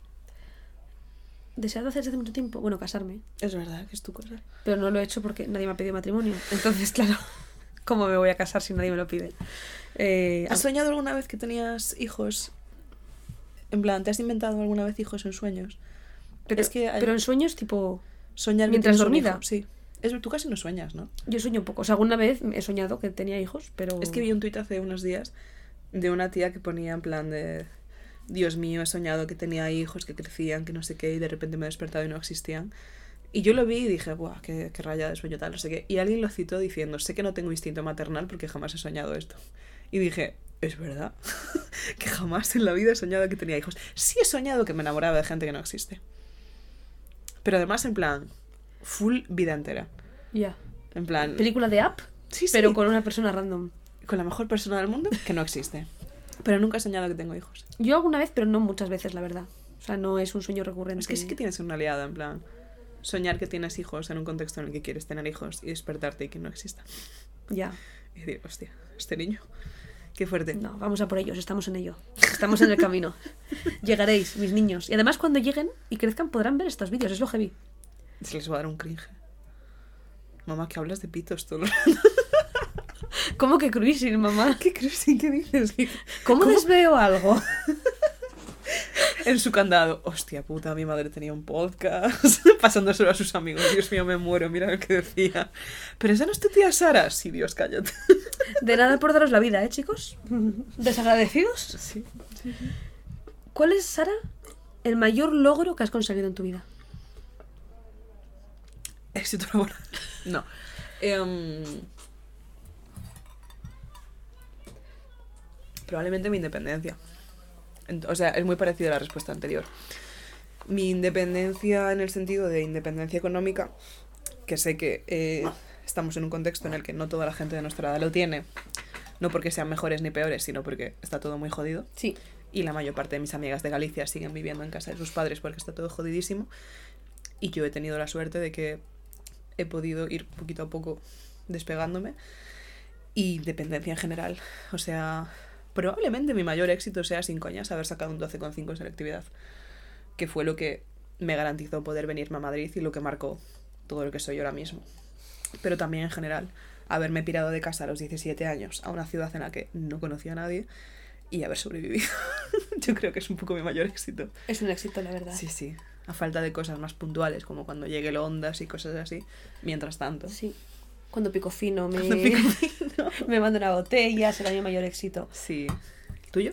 Deseado hacer desde hace mucho tiempo. Bueno, casarme. Es verdad que es tu cosa. Pero no lo he hecho porque nadie me ha pedido matrimonio. Entonces, claro, ¿cómo me voy a casar si nadie me lo pide? ¿Has soñado alguna vez que tenías hijos? En plan, ¿te has inventado alguna vez hijos en sueños? Pero, es que pero en sueños, tipo... Soñar mientras que tienes un dormida. hijo, sí. Tú casi no sueñas, ¿no? Yo sueño un poco. O sea, alguna vez he soñado que tenía hijos, pero... Es que vi un tuit hace unos días de una tía que ponía en plan de... Dios mío, he soñado que tenía hijos, que crecían, que no sé qué, y de repente me he despertado y no existían. Y yo lo vi y dije, ¡buah, qué raya de sueño tal, no sé qué! Y alguien lo citó diciendo, sé que no tengo instinto maternal porque jamás he soñado esto. Y dije, es verdad, que jamás en la vida he soñado que tenía hijos. Sí he soñado que me enamoraba de gente que no existe. Pero además en plan, full vida entera. Ya. En plan... Película de Up, sí, pero con una persona random. Con la mejor persona del mundo que no existe. Pero nunca he soñado que tengo hijos. Yo alguna vez, pero no muchas veces, la verdad. O sea, no es un sueño recurrente. Es que sí que tienes una aliada, en plan... Soñar que tienes hijos en un contexto en el que quieres tener hijos y despertarte y que no exista. Ya. Y decir, hostia, este niño. Qué fuerte. No, vamos a por ellos, estamos en ello. Estamos en el camino. Llegaréis, mis niños. Y además cuando lleguen y crezcan podrán ver estos vídeos, es lo heavy. Se les va a dar un cringe. Mamá, que hablas de pitos todo. ¿Cómo que cruising, mamá? ¿Qué cruising? ¿Qué dices? ¿Cómo desveo algo? En su candado. Hostia puta, mi madre tenía un podcast pasándoselo a sus amigos. Dios mío, me muero, mira lo que decía. Pero esa no es tu tía Sara. Sí, Dios, cállate. De nada por daros la vida, ¿eh, chicos? ¿Desagradecidos? Sí. ¿Cuál es, Sara, el mayor logro que has conseguido en tu vida? Éxito laboral. No. Probablemente mi independencia. O sea, es muy parecido a la respuesta anterior. Mi independencia en el sentido de independencia económica, que sé que estamos en un contexto en el que no toda la gente de nuestra edad lo tiene, no porque sean mejores ni peores, sino porque está todo muy jodido. Sí. Y la mayor parte de mis amigas de Galicia siguen viviendo en casa de sus padres porque está todo jodidísimo. Y yo he tenido la suerte de que he podido ir poquito a poco despegándome. Y independencia en general. O sea, probablemente mi mayor éxito sea, sin coñas, haber sacado un 12,5 en selectividad. Que fue lo que me garantizó poder venirme a Madrid y lo que marcó todo lo que soy ahora mismo. Pero también en general, haberme pirado de casa a los 17 años a una ciudad en la que no conocía a nadie y haber sobrevivido. Yo creo que es un poco mi mayor éxito. Es un éxito, la verdad. Sí. A falta de cosas más puntuales, como cuando llegue el Ondas y cosas así. Mientras tanto. Sí. Cuando Pico Fino me, Cuando Pico Fino. me manda una botella, será mi mayor éxito. Sí. ¿Tuyo?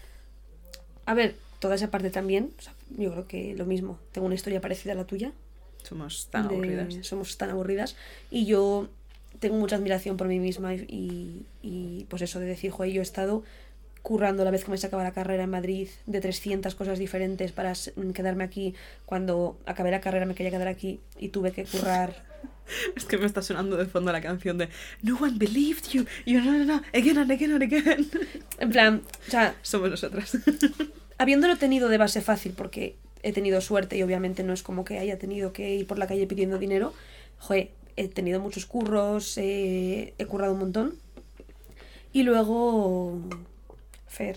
A ver, toda esa parte también, o sea, yo creo que lo mismo. Tengo una historia parecida a la tuya. Somos tan aburridas. Somos tan aburridas. Y yo tengo mucha admiración por mí misma y pues eso de decir, joder, yo he estado currando la vez que me sacaba la carrera en Madrid de 300 cosas diferentes para quedarme aquí. Cuando acabé la carrera me quería quedar aquí y tuve que currar. Es que me está sonando de fondo la canción de No one believed you, no, again and again and again. En plan, o sea, Somos nosotras. habiéndolo tenido de base fácil, porque he tenido suerte y obviamente no es como que haya tenido que ir por la calle pidiendo dinero, joder, he tenido muchos curros, he currado un montón. Y luego, Fer,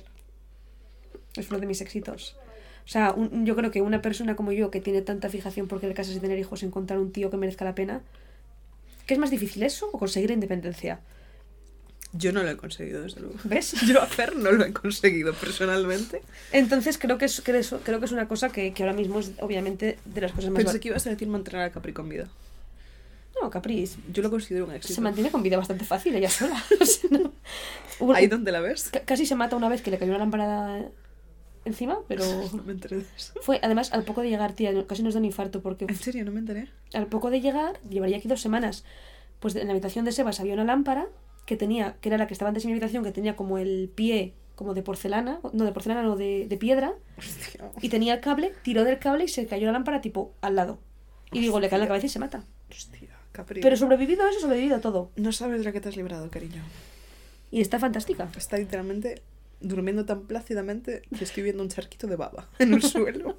es uno de mis éxitos. O sea, yo creo que una persona como yo, que tiene tanta fijación por querer casarse y tener hijos, encontrar un tío que merezca la pena, ¿qué es más difícil, eso o conseguir la independencia? Yo no lo he conseguido, desde luego. ¿Ves? Yo a Fer no lo he conseguido personalmente. Entonces creo que es una cosa que ahora mismo es obviamente de las cosas más... Pensé que ibas a decir mantener a Capri con vida. No, Capri Yo lo considero un éxito. se mantiene con vida bastante fácil ella sola. O sea, no. ¿Ahí donde la ves? Casi se mata una vez que le cayó una lámpara encima, pero No me enteré de eso. fue, además, al poco de llegar, tía, casi nos da un infarto porque ¿En serio? No me enteré. al poco de llegar, llevaría aquí 2 semanas, pues en la habitación de Sebas había una lámpara que era la que estaba antes en mi habitación, que tenía como el pie como de porcelana, no, de piedra, Hostia. y tenía el cable, tiró del cable y se cayó la lámpara tipo al lado. Y digo, le cae en la cabeza y se mata. Hostia, Capri. Pero sobrevivido a eso, sobrevivido a todo. No sabes de la que te has librado, cariño. Y está fantástica. Está literalmente durmiendo tan plácidamente que estoy viendo un charquito de baba en el suelo.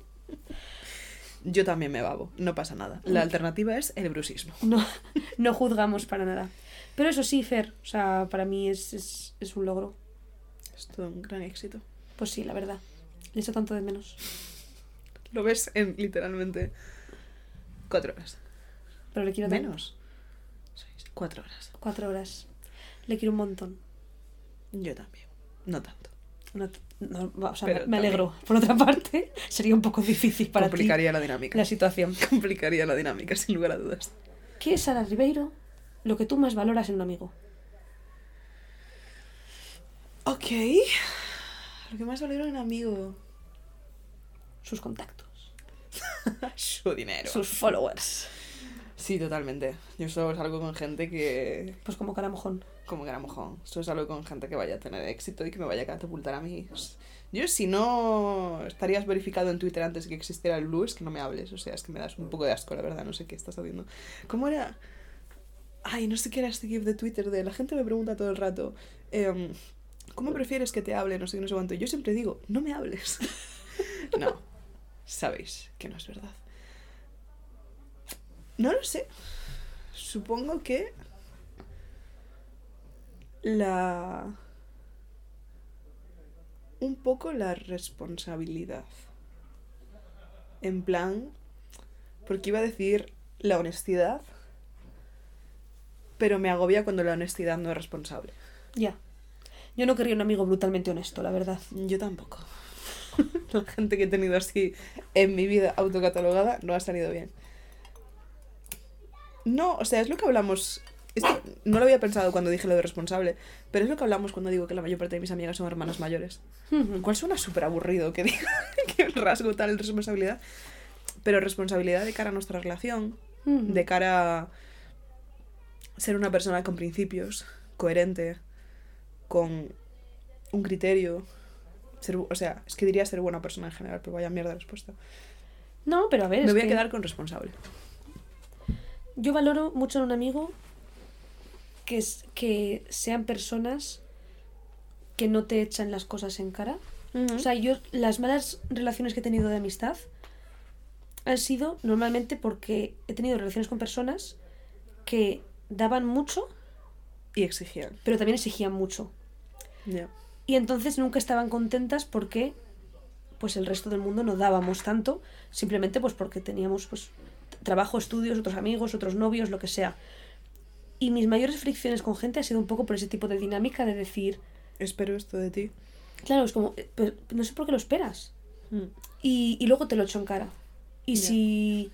Yo también me babo, no pasa nada. La alternativa es el brusismo. No juzgamos para nada. Pero eso sí, Fer, o sea, para mí es un logro. Es todo un gran éxito. Pues sí, la verdad. Le echo tanto de menos. Lo ves en literalmente 4 horas. Pero le quiero tanto. Menos. 4 horas. 4 horas. Le quiero un montón. Yo también. No tanto. O sea, Pero me alegro. Por otra parte, sería un poco difícil para Complicaría la ti dinámica. la situación. Complicaría la dinámica, sin lugar a dudas. ¿Qué es, Sara Ribeiro, lo que tú más valoras en un amigo? Ok. Lo que más valoro en un amigo. Sus contactos. Su dinero. Sus followers. Sí, totalmente. Yo solo salgo con gente que... Pues como caramojón. Como gramojón. Solo salgo con gente que vaya a tener éxito y que me vaya a catapultar a mí. Yo, si no estarías verificado en Twitter antes de que existiera el Blue, es que no me hables. O sea, es que me das un poco de asco, la verdad. No sé qué estás haciendo. ¿Cómo era? Ay, no sé qué era este gif de Twitter de... La gente me pregunta todo el rato... ¿Cómo prefieres que te hable? No sé qué, no sé cuánto. Yo siempre digo, no me hables. No. Sabéis que no es verdad. No lo sé. Supongo que... Un poco la responsabilidad. En plan, porque iba a decir la honestidad, pero me agobia cuando la honestidad no es responsable. Ya. Yo no querría un amigo brutalmente honesto, la verdad. Yo tampoco. La gente que he tenido así en mi vida autocatalogada no ha salido bien. No, o sea, es lo que hablamos. Esto no lo había pensado cuando dije lo de responsable, pero es lo que hablamos cuando digo que la mayor parte de mis amigas son hermanas mayores. Cual suena súper aburrido que diga que el rasgo tal es responsabilidad. Pero responsabilidad de cara a nuestra relación, de cara a ser una persona con principios, coherente, con un criterio. O sea, es que diría ser buena persona en general, pero vaya mierda de respuesta. No, pero a ver, Me voy a quedar con responsable. Yo valoro mucho en un amigo que sean personas que no te echan las cosas en cara. O sea, yo las malas relaciones que he tenido de amistad han sido normalmente porque he tenido relaciones con personas que daban mucho Y exigían. pero también exigían mucho. Ya. Y entonces nunca estaban contentas porque pues el resto del mundo no dábamos tanto, simplemente pues porque teníamos pues trabajo, estudios, otros amigos, otros novios, lo que sea. Y mis mayores fricciones con gente ha sido un poco por ese tipo de dinámica de decir, Espero esto de ti. claro, es como, pero no sé por qué lo esperas. Y luego te lo echo en cara. Y Ya. si...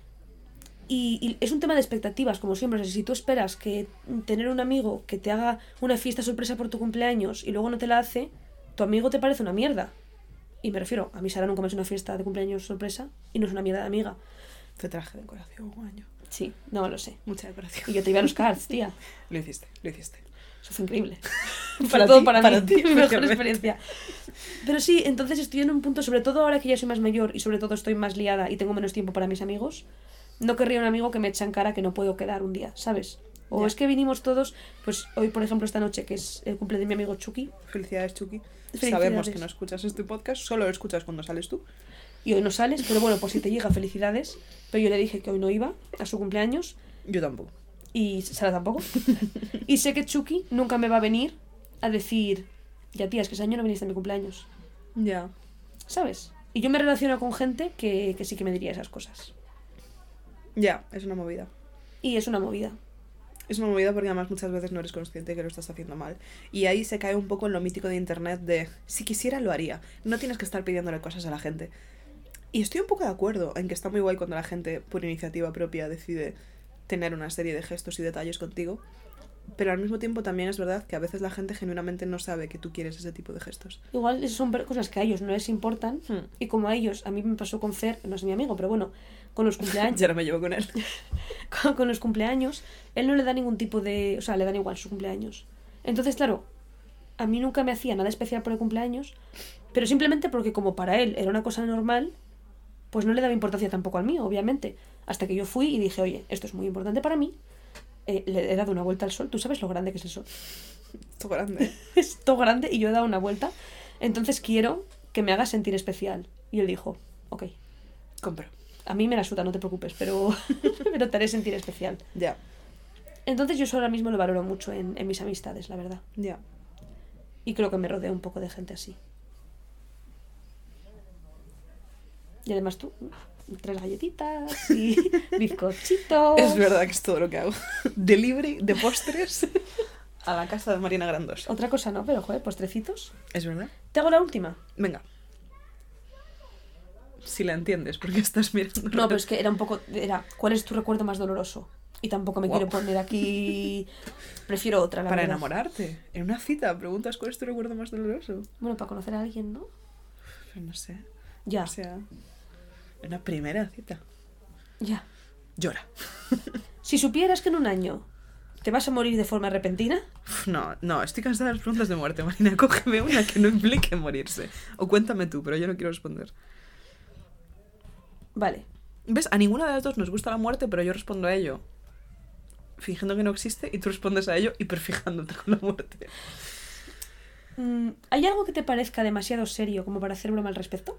Y es un tema de expectativas, como siempre. O sea, si tú esperas que tener un amigo que te haga una fiesta sorpresa por tu cumpleaños y luego no te la hace, tu amigo te parece una mierda. Y me refiero, a mí Sara nunca me hace una fiesta de cumpleaños sorpresa y no es una mierda de amiga. Te traje decoración un año. Sí, no lo sé. Mucha decoración. Y yo te iba a los cards, tía. Lo hiciste, lo hiciste. Eso fue increíble. Para Todo ti, para para mí. ti, Mi mejor especialmente. experiencia. Pero sí, entonces estoy en un punto, sobre todo ahora que ya soy más mayor y sobre todo estoy más liada y tengo menos tiempo para mis amigos, no querría un amigo que me echa en cara que no puedo quedar un día, ¿sabes? O Ya. es que vinimos todos, pues hoy por ejemplo esta noche que es el cumple de mi amigo Chucky Felicidades, Chucky. Felicidades. Sabemos que no escuchas este podcast, solo lo escuchas cuando sales tú. y hoy no sales, pero bueno, pues si te llega felicidades, pero yo le dije que hoy no iba a su cumpleaños Yo tampoco. y Sara tampoco. Y sé que Chucky nunca me va a venir a decir, ya tía, es que ese año no viniste a mi cumpleaños, Ya. ¿sabes? Y yo me relaciono con gente que sí que me diría esas cosas. Ya, es una movida. Y es una movida. Es una movida porque además muchas veces no eres consciente que lo estás haciendo mal. Y ahí se cae un poco en lo mítico de internet de si quisiera lo haría. No tienes que estar pidiéndole cosas a la gente. Y estoy un poco de acuerdo en que está muy guay cuando la gente por iniciativa propia decide tener una serie de gestos y detalles contigo. Pero al mismo tiempo también es verdad que a veces la gente genuinamente no sabe que tú quieres ese tipo de gestos. Igual esas son cosas que a ellos no les importan. Y como a ellos, a mí me pasó con Fer, no es mi amigo, pero bueno, con los cumpleaños. Ya no me llevo con él. con los cumpleaños, él no le da ningún tipo de... O sea, le dan igual sus cumpleaños. Entonces, claro, a mí nunca me hacía nada especial por el cumpleaños, pero simplemente porque como para él era una cosa normal, pues no le daba importancia tampoco al mío, obviamente. Hasta que yo fui y dije, oye, esto es muy importante para mí. Le he dado una vuelta al sol. ¿Tú sabes lo grande que es el sol? Esto grande. Es todo grande y yo he dado una vuelta. Entonces quiero que me hagas sentir especial. Y él dijo, ok, Compro. a mí me la suda, no te preocupes, pero te haré sentir especial. Ya. Entonces yo eso ahora mismo lo valoro mucho en mis amistades, la verdad. Ya. Y creo que me rodeo un poco de gente así. Y además tú, 3 galletitas y bizcochitos. Es verdad que es todo lo que hago. Delivery de postres a la casa de Marina Grandosa. Otra cosa no, pero joder, postrecitos. ¿Es verdad? ¿Te hago la última? Venga. Si la entiendes, porque estás mirando. No, pero es que era un poco... ¿cuál es tu recuerdo más doloroso? Y tampoco me Guau. quiero poner aquí... Prefiero otra, la Para verdad. enamorarte. En una cita preguntas cuál es tu recuerdo más doloroso. Bueno, para conocer a alguien, ¿no? Pues no sé. Ya, O sea, en una primera cita. ya. Llora. Si supieras que en un año te vas a morir de forma repentina... Uf, no, estoy cansada de las preguntas de muerte, Marina. Cógeme una que no implique morirse. O cuéntame tú, pero yo no quiero responder. Vale. ¿Ves? A ninguna de las dos nos gusta la muerte, pero yo respondo a ello fingiendo que no existe y tú respondes a ello hiperfijándote con la muerte. ¿Hay algo que te parezca demasiado serio como para hacer broma al respecto?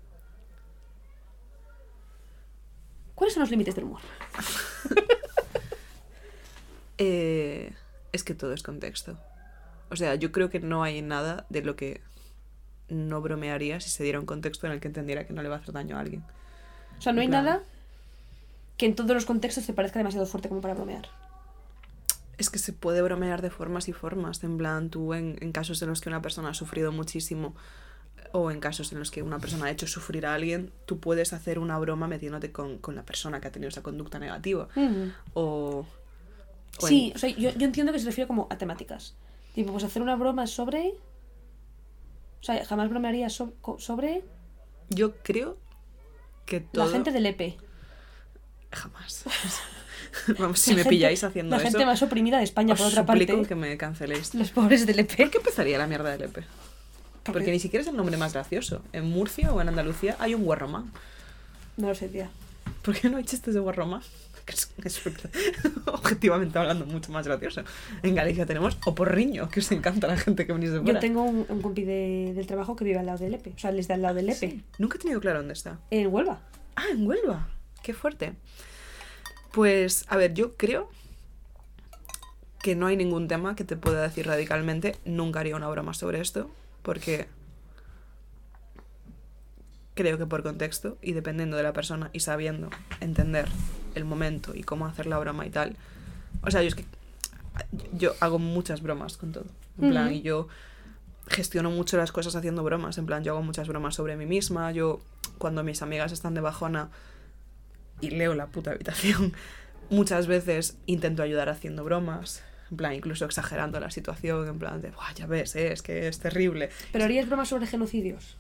¿Cuáles son los límites del humor? Es que todo es contexto. O sea, yo creo que no hay nada de lo que no bromearía si se diera un contexto en el que entendiera que no le va a hacer daño a alguien. O sea, no hay En plan- nada que en todos los contextos te parezca demasiado fuerte como para bromear. Es que se puede bromear de formas y formas. En plan, tú en casos en los que una persona ha sufrido muchísimo o en casos en los que una persona ha hecho sufrir a alguien, tú puedes hacer una broma metiéndote con la persona que ha tenido esa conducta negativa. O Sí, o sea, yo entiendo que se refiere como a temáticas. Tipo, pues hacer una broma sobre... O sea, jamás bromearía sobre yo creo que todo... la gente del EP. Jamás. Vamos, si me pilláis haciendo la eso, gente más oprimida de España, os por otra suplico parte. que me canceléis. Los pobres del EP. ¿Por qué empezaría la mierda del EP? Porque ni siquiera es el nombre más gracioso. En Murcia o en Andalucía hay un guarromán. No lo sé, tía. ¿Por qué no hay chistes de guarromán? Es objetivamente hablando mucho más gracioso. En Galicia tenemos Oporriño, que os encanta la gente que venís de fuera. Yo tengo un compi del trabajo que vive al lado del EP. O sea, les da al lado del EP. Sí. Nunca he tenido claro dónde está. En Huelva. Ah, en Huelva. Qué fuerte. Pues, a ver, yo creo que no hay ningún tema que te pueda decir radicalmente nunca haría una broma sobre esto, porque creo que por contexto y dependiendo de la persona y sabiendo entender el momento y cómo hacer la broma y tal. O sea, yo hago muchas bromas con todo. En plan, y yo gestiono mucho las cosas haciendo bromas. En plan, yo hago muchas bromas sobre mí misma. Yo, cuando mis amigas están de bajona y leo la puta habitación, muchas veces intento ayudar haciendo bromas. En plan, incluso exagerando la situación. En plan de, buah, ya ves, es que es terrible. ¿Pero harías bromas sobre genocidios?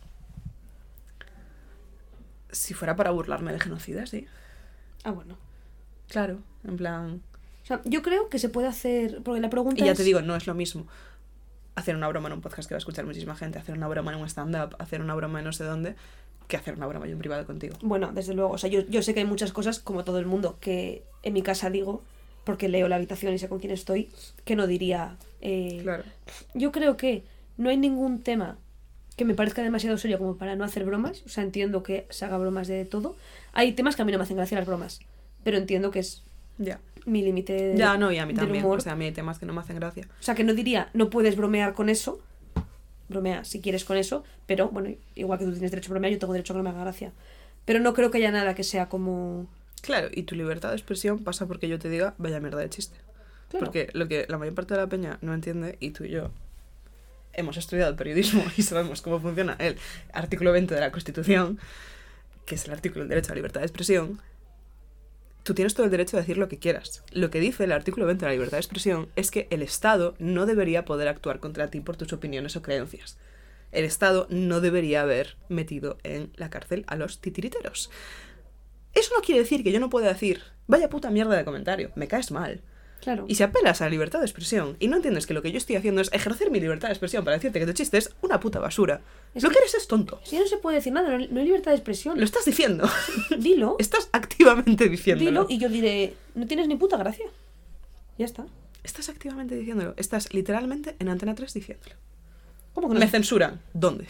Si fuera para burlarme de genocidas, sí. Ah, bueno. Claro, en plan... O sea, yo creo que se puede hacer... Porque la pregunta Y ya es... te digo, no es lo mismo hacer una broma en un podcast que va a escuchar muchísima gente, hacer una broma en un stand-up, hacer una broma en no sé dónde, que hacer una broma yo en privado contigo. Bueno, desde luego. O sea, yo sé que hay muchas cosas, como todo el mundo, que en mi casa digo, porque leo la habitación y sé con quién estoy, que no diría... Claro. Yo creo que no hay ningún tema que me parezca demasiado serio como para no hacer bromas. O sea, entiendo que se haga bromas de todo. Hay temas que a mí no me hacen gracia las bromas, pero entiendo que es Ya. mi límite Ya, no, y a mí del también. humor. O sea, a mí hay temas que no me hacen gracia. O sea, que no diría, no puedes bromear con eso. Bromea si quieres con eso, pero bueno, igual que tú tienes derecho a bromear, yo tengo derecho a que no me haga gracia. Pero no creo que haya nada que sea como... Claro, y tu libertad de expresión pasa porque yo te diga, vaya mierda de chiste. Claro. Porque lo que la mayor parte de la peña no entiende, y tú y yo hemos estudiado periodismo y sabemos cómo funciona el artículo 20 de la Constitución, que es el artículo del derecho a la libertad de expresión, tú tienes todo el derecho a decir lo que quieras. Lo que dice el artículo 20 de la libertad de expresión es que el Estado no debería poder actuar contra ti por tus opiniones o creencias. El Estado no debería haber metido en la cárcel a los titiriteros. Eso no quiere decir que yo no pueda decir, vaya puta mierda de comentario, me caes mal. Claro. Y si apelas a la libertad de expresión y no entiendes que lo que yo estoy haciendo es ejercer mi libertad de expresión para decirte que tu chiste es una puta basura, lo que eres es tonto. Si no se puede decir nada, no hay libertad de expresión. Lo estás diciendo. Dilo. Estás activamente diciéndolo. Dilo y yo diré, no tienes ni puta gracia. Ya está. Estás activamente diciéndolo. Estás literalmente en Antena 3 diciéndolo. ¿Cómo que no? Me censuran. ¿Dónde?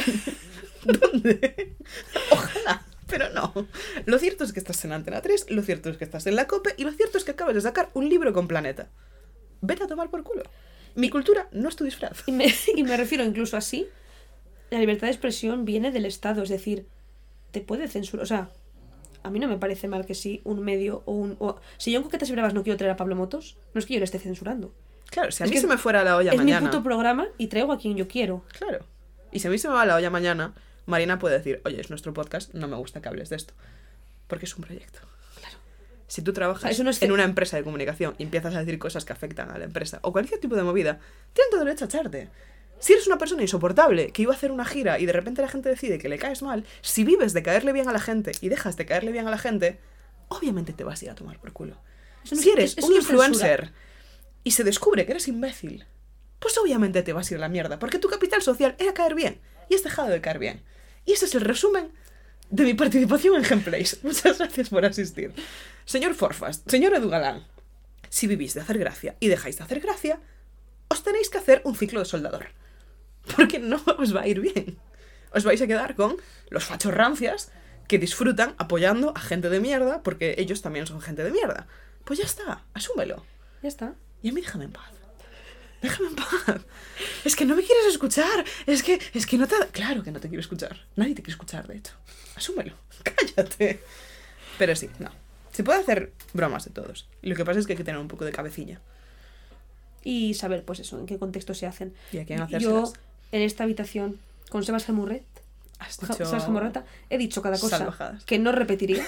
¿Dónde? Ojalá. Pero no. Lo cierto es que estás en Antena 3, lo cierto es que estás en la COPE y lo cierto es que acabas de sacar un libro con Planeta. Vete a tomar por culo. Mi cultura no es tu disfraz. Y me refiero incluso así. La libertad de expresión viene del Estado, es decir, te puede censurar. O sea, a mí no me parece mal que si un medio si yo en Coquetas y Bravas no quiero traer a Pablo Motos, no es que yo le esté censurando. Claro, si a Es mí que se me fuera la olla es mañana... mi puto programa y traigo a quien yo quiero. Claro. Y si a mí se me va la olla mañana, Marina puede decir, oye, es nuestro podcast, no me gusta que hables de esto. Porque es un proyecto. Claro. Si tú trabajas O sea, eso no es en una empresa de comunicación y empiezas a decir cosas que afectan a la empresa o cualquier tipo de movida, tienen todo derecho a echarte. Si eres una persona insoportable que iba a hacer una gira y de repente la gente decide que le caes mal, si vives de caerle bien a la gente y dejas de caerle bien a la gente, obviamente te vas a ir a tomar por culo. Eso no Si es- eres eso un no es censura. influencer y se descubre que eres imbécil, pues obviamente te vas a ir a la mierda, porque tu capital social era caer bien y has dejado de caer bien. Y ese es el resumen de mi participación en Gameplays. Muchas gracias por asistir. Señor Forfast, señor Edu Galán, si vivís de hacer gracia y dejáis de hacer gracia, os tenéis que hacer un ciclo de soldador. Porque no os va a ir bien. Os vais a quedar con los fachos rancias que disfrutan apoyando a gente de mierda porque ellos también son gente de mierda. Pues ya está, asúmelo. Ya está. Y a mí déjame en paz. Déjame en paz. Es que no me quieres escuchar. Es que no te... Claro que no te quiero escuchar. Nadie te quiere escuchar, de hecho. Asúmelo. Cállate. Pero sí, no. Se puede hacer bromas de todos. Y lo que pasa es que hay que tener un poco de cabecilla. Y saber, pues eso, en qué contexto se hacen. Y a quién Yo, hacérselas. en esta habitación, con Sebas Gemurret, Has dicho... Sebas Gemurreta, he dicho cada cosa salvajadas. que no repetiría.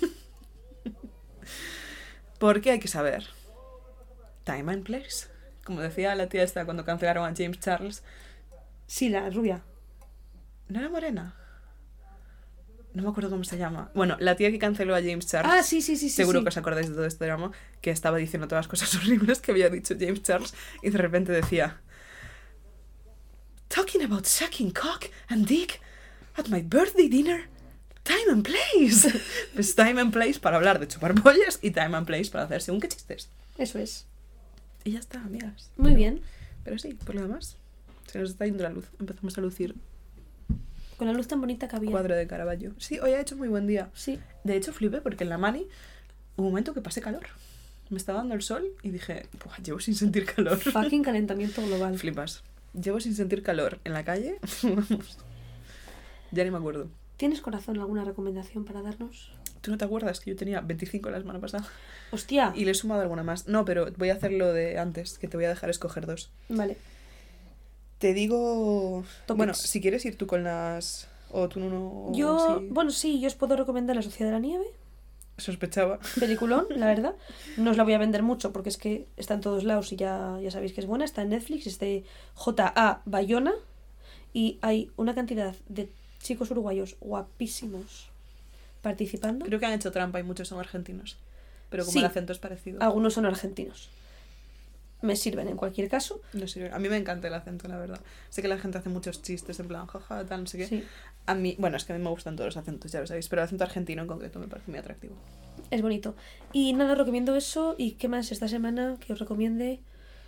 Porque hay que saber. Time and place. Como decía la tía esta cuando cancelaron a James Charles. Sí, la rubia. ¿No era morena? No me acuerdo cómo se llama. Bueno, la tía que canceló a James Charles. Ah, sí. Seguro sí. que os acordáis de todo este drama. Que estaba diciendo todas las cosas horribles que había dicho James Charles. Y de repente decía... Talking about sucking cock and dick at my birthday dinner. Time and place. Pues time and place para hablar de chupar pollas y time and place para hacer según qué chistes. Eso es. Y ya está, amigas. Muy bien. Pero sí, por lo demás, se nos está yendo la luz. Empezamos a lucir Con la luz tan bonita que había. cuadro de Caravaggio. Sí, hoy ha hecho muy buen día. Sí. De hecho, flipé porque en la mani hubo un momento que pasé calor. Me estaba dando el sol y dije, "Buah, llevo sin sentir calor." Fucking calentamiento global. Flipas. Llevo sin sentir calor en la calle. Vamos. Ya ni me acuerdo. ¿Tienes, corazón, alguna recomendación para darnos? ¿Tú no te acuerdas que yo tenía 25 la semana pasada? Hostia. Y le he sumado alguna más. No, pero voy a hacer lo de antes, que te voy a dejar escoger 2. Vale. Te digo... Topics. Bueno, si quieres ir tú con las... O tú no... o Yo, sí. bueno, sí, yo os puedo recomendar La Sociedad de la Nieve. Sospechaba. Peliculón, la verdad. No os la voy a vender mucho porque es que está en todos lados y ya sabéis que es buena. Está en Netflix, es de J.A. Bayona. Y hay una cantidad de chicos uruguayos guapísimos participando. Creo que han hecho trampa y muchos son argentinos. Pero como Sí. el acento es parecido. Algunos son argentinos. Me sirven en cualquier caso. No sé, a mí me encanta el acento, la verdad. Sé que la gente hace muchos chistes en plan, jaja, tal, no sé qué. Sí, A mí, bueno, es que a mí me gustan todos los acentos, ya lo sabéis, pero el acento argentino en concreto me parece muy atractivo. es bonito. Y nada, os recomiendo eso. ¿Y qué más esta semana que os recomiende?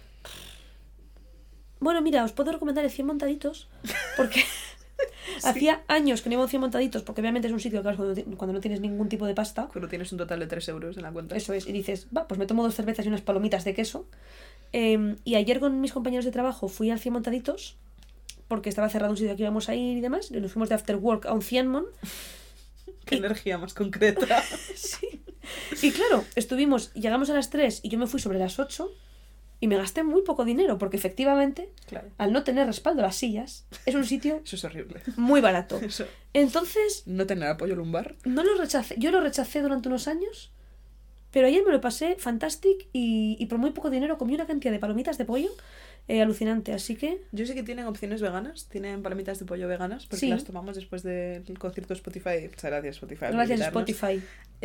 Bueno, mira, os puedo recomendar el 100 montaditos. Porque hacía años que no iba a 100 montaditos. Porque obviamente es un sitio que vas cuando no tienes ningún tipo de pasta. Cuando tienes un total de 3 euros en la cuenta. Eso es. Y dices, va, pues me tomo 2 cervezas y unas palomitas de queso. Y ayer con mis compañeros de trabajo fui al 100 montaditos. Porque estaba cerrado un sitio que íbamos a ir y demás. Y nos fuimos de after work a un 100 mon. Qué energía más concreta. Sí. Y claro, llegamos a las 3 y yo me fui sobre las 8 y me gasté muy poco dinero porque efectivamente, Claro. al no tener respaldo a las sillas, es un sitio Eso es horrible. muy barato. Eso. Entonces, No tener apoyo lumbar. no lo rechacé. Yo lo rechacé durante unos años, pero ayer me lo pasé fantastic y por muy poco dinero comí una cantidad de palomitas de pollo alucinante. Así que, Yo sé que tienen opciones veganas, tienen palomitas de pollo veganas, porque Sí. las tomamos después del concierto de Spotify. Muchas gracias, Spotify. por gracias invitarnos. Spotify.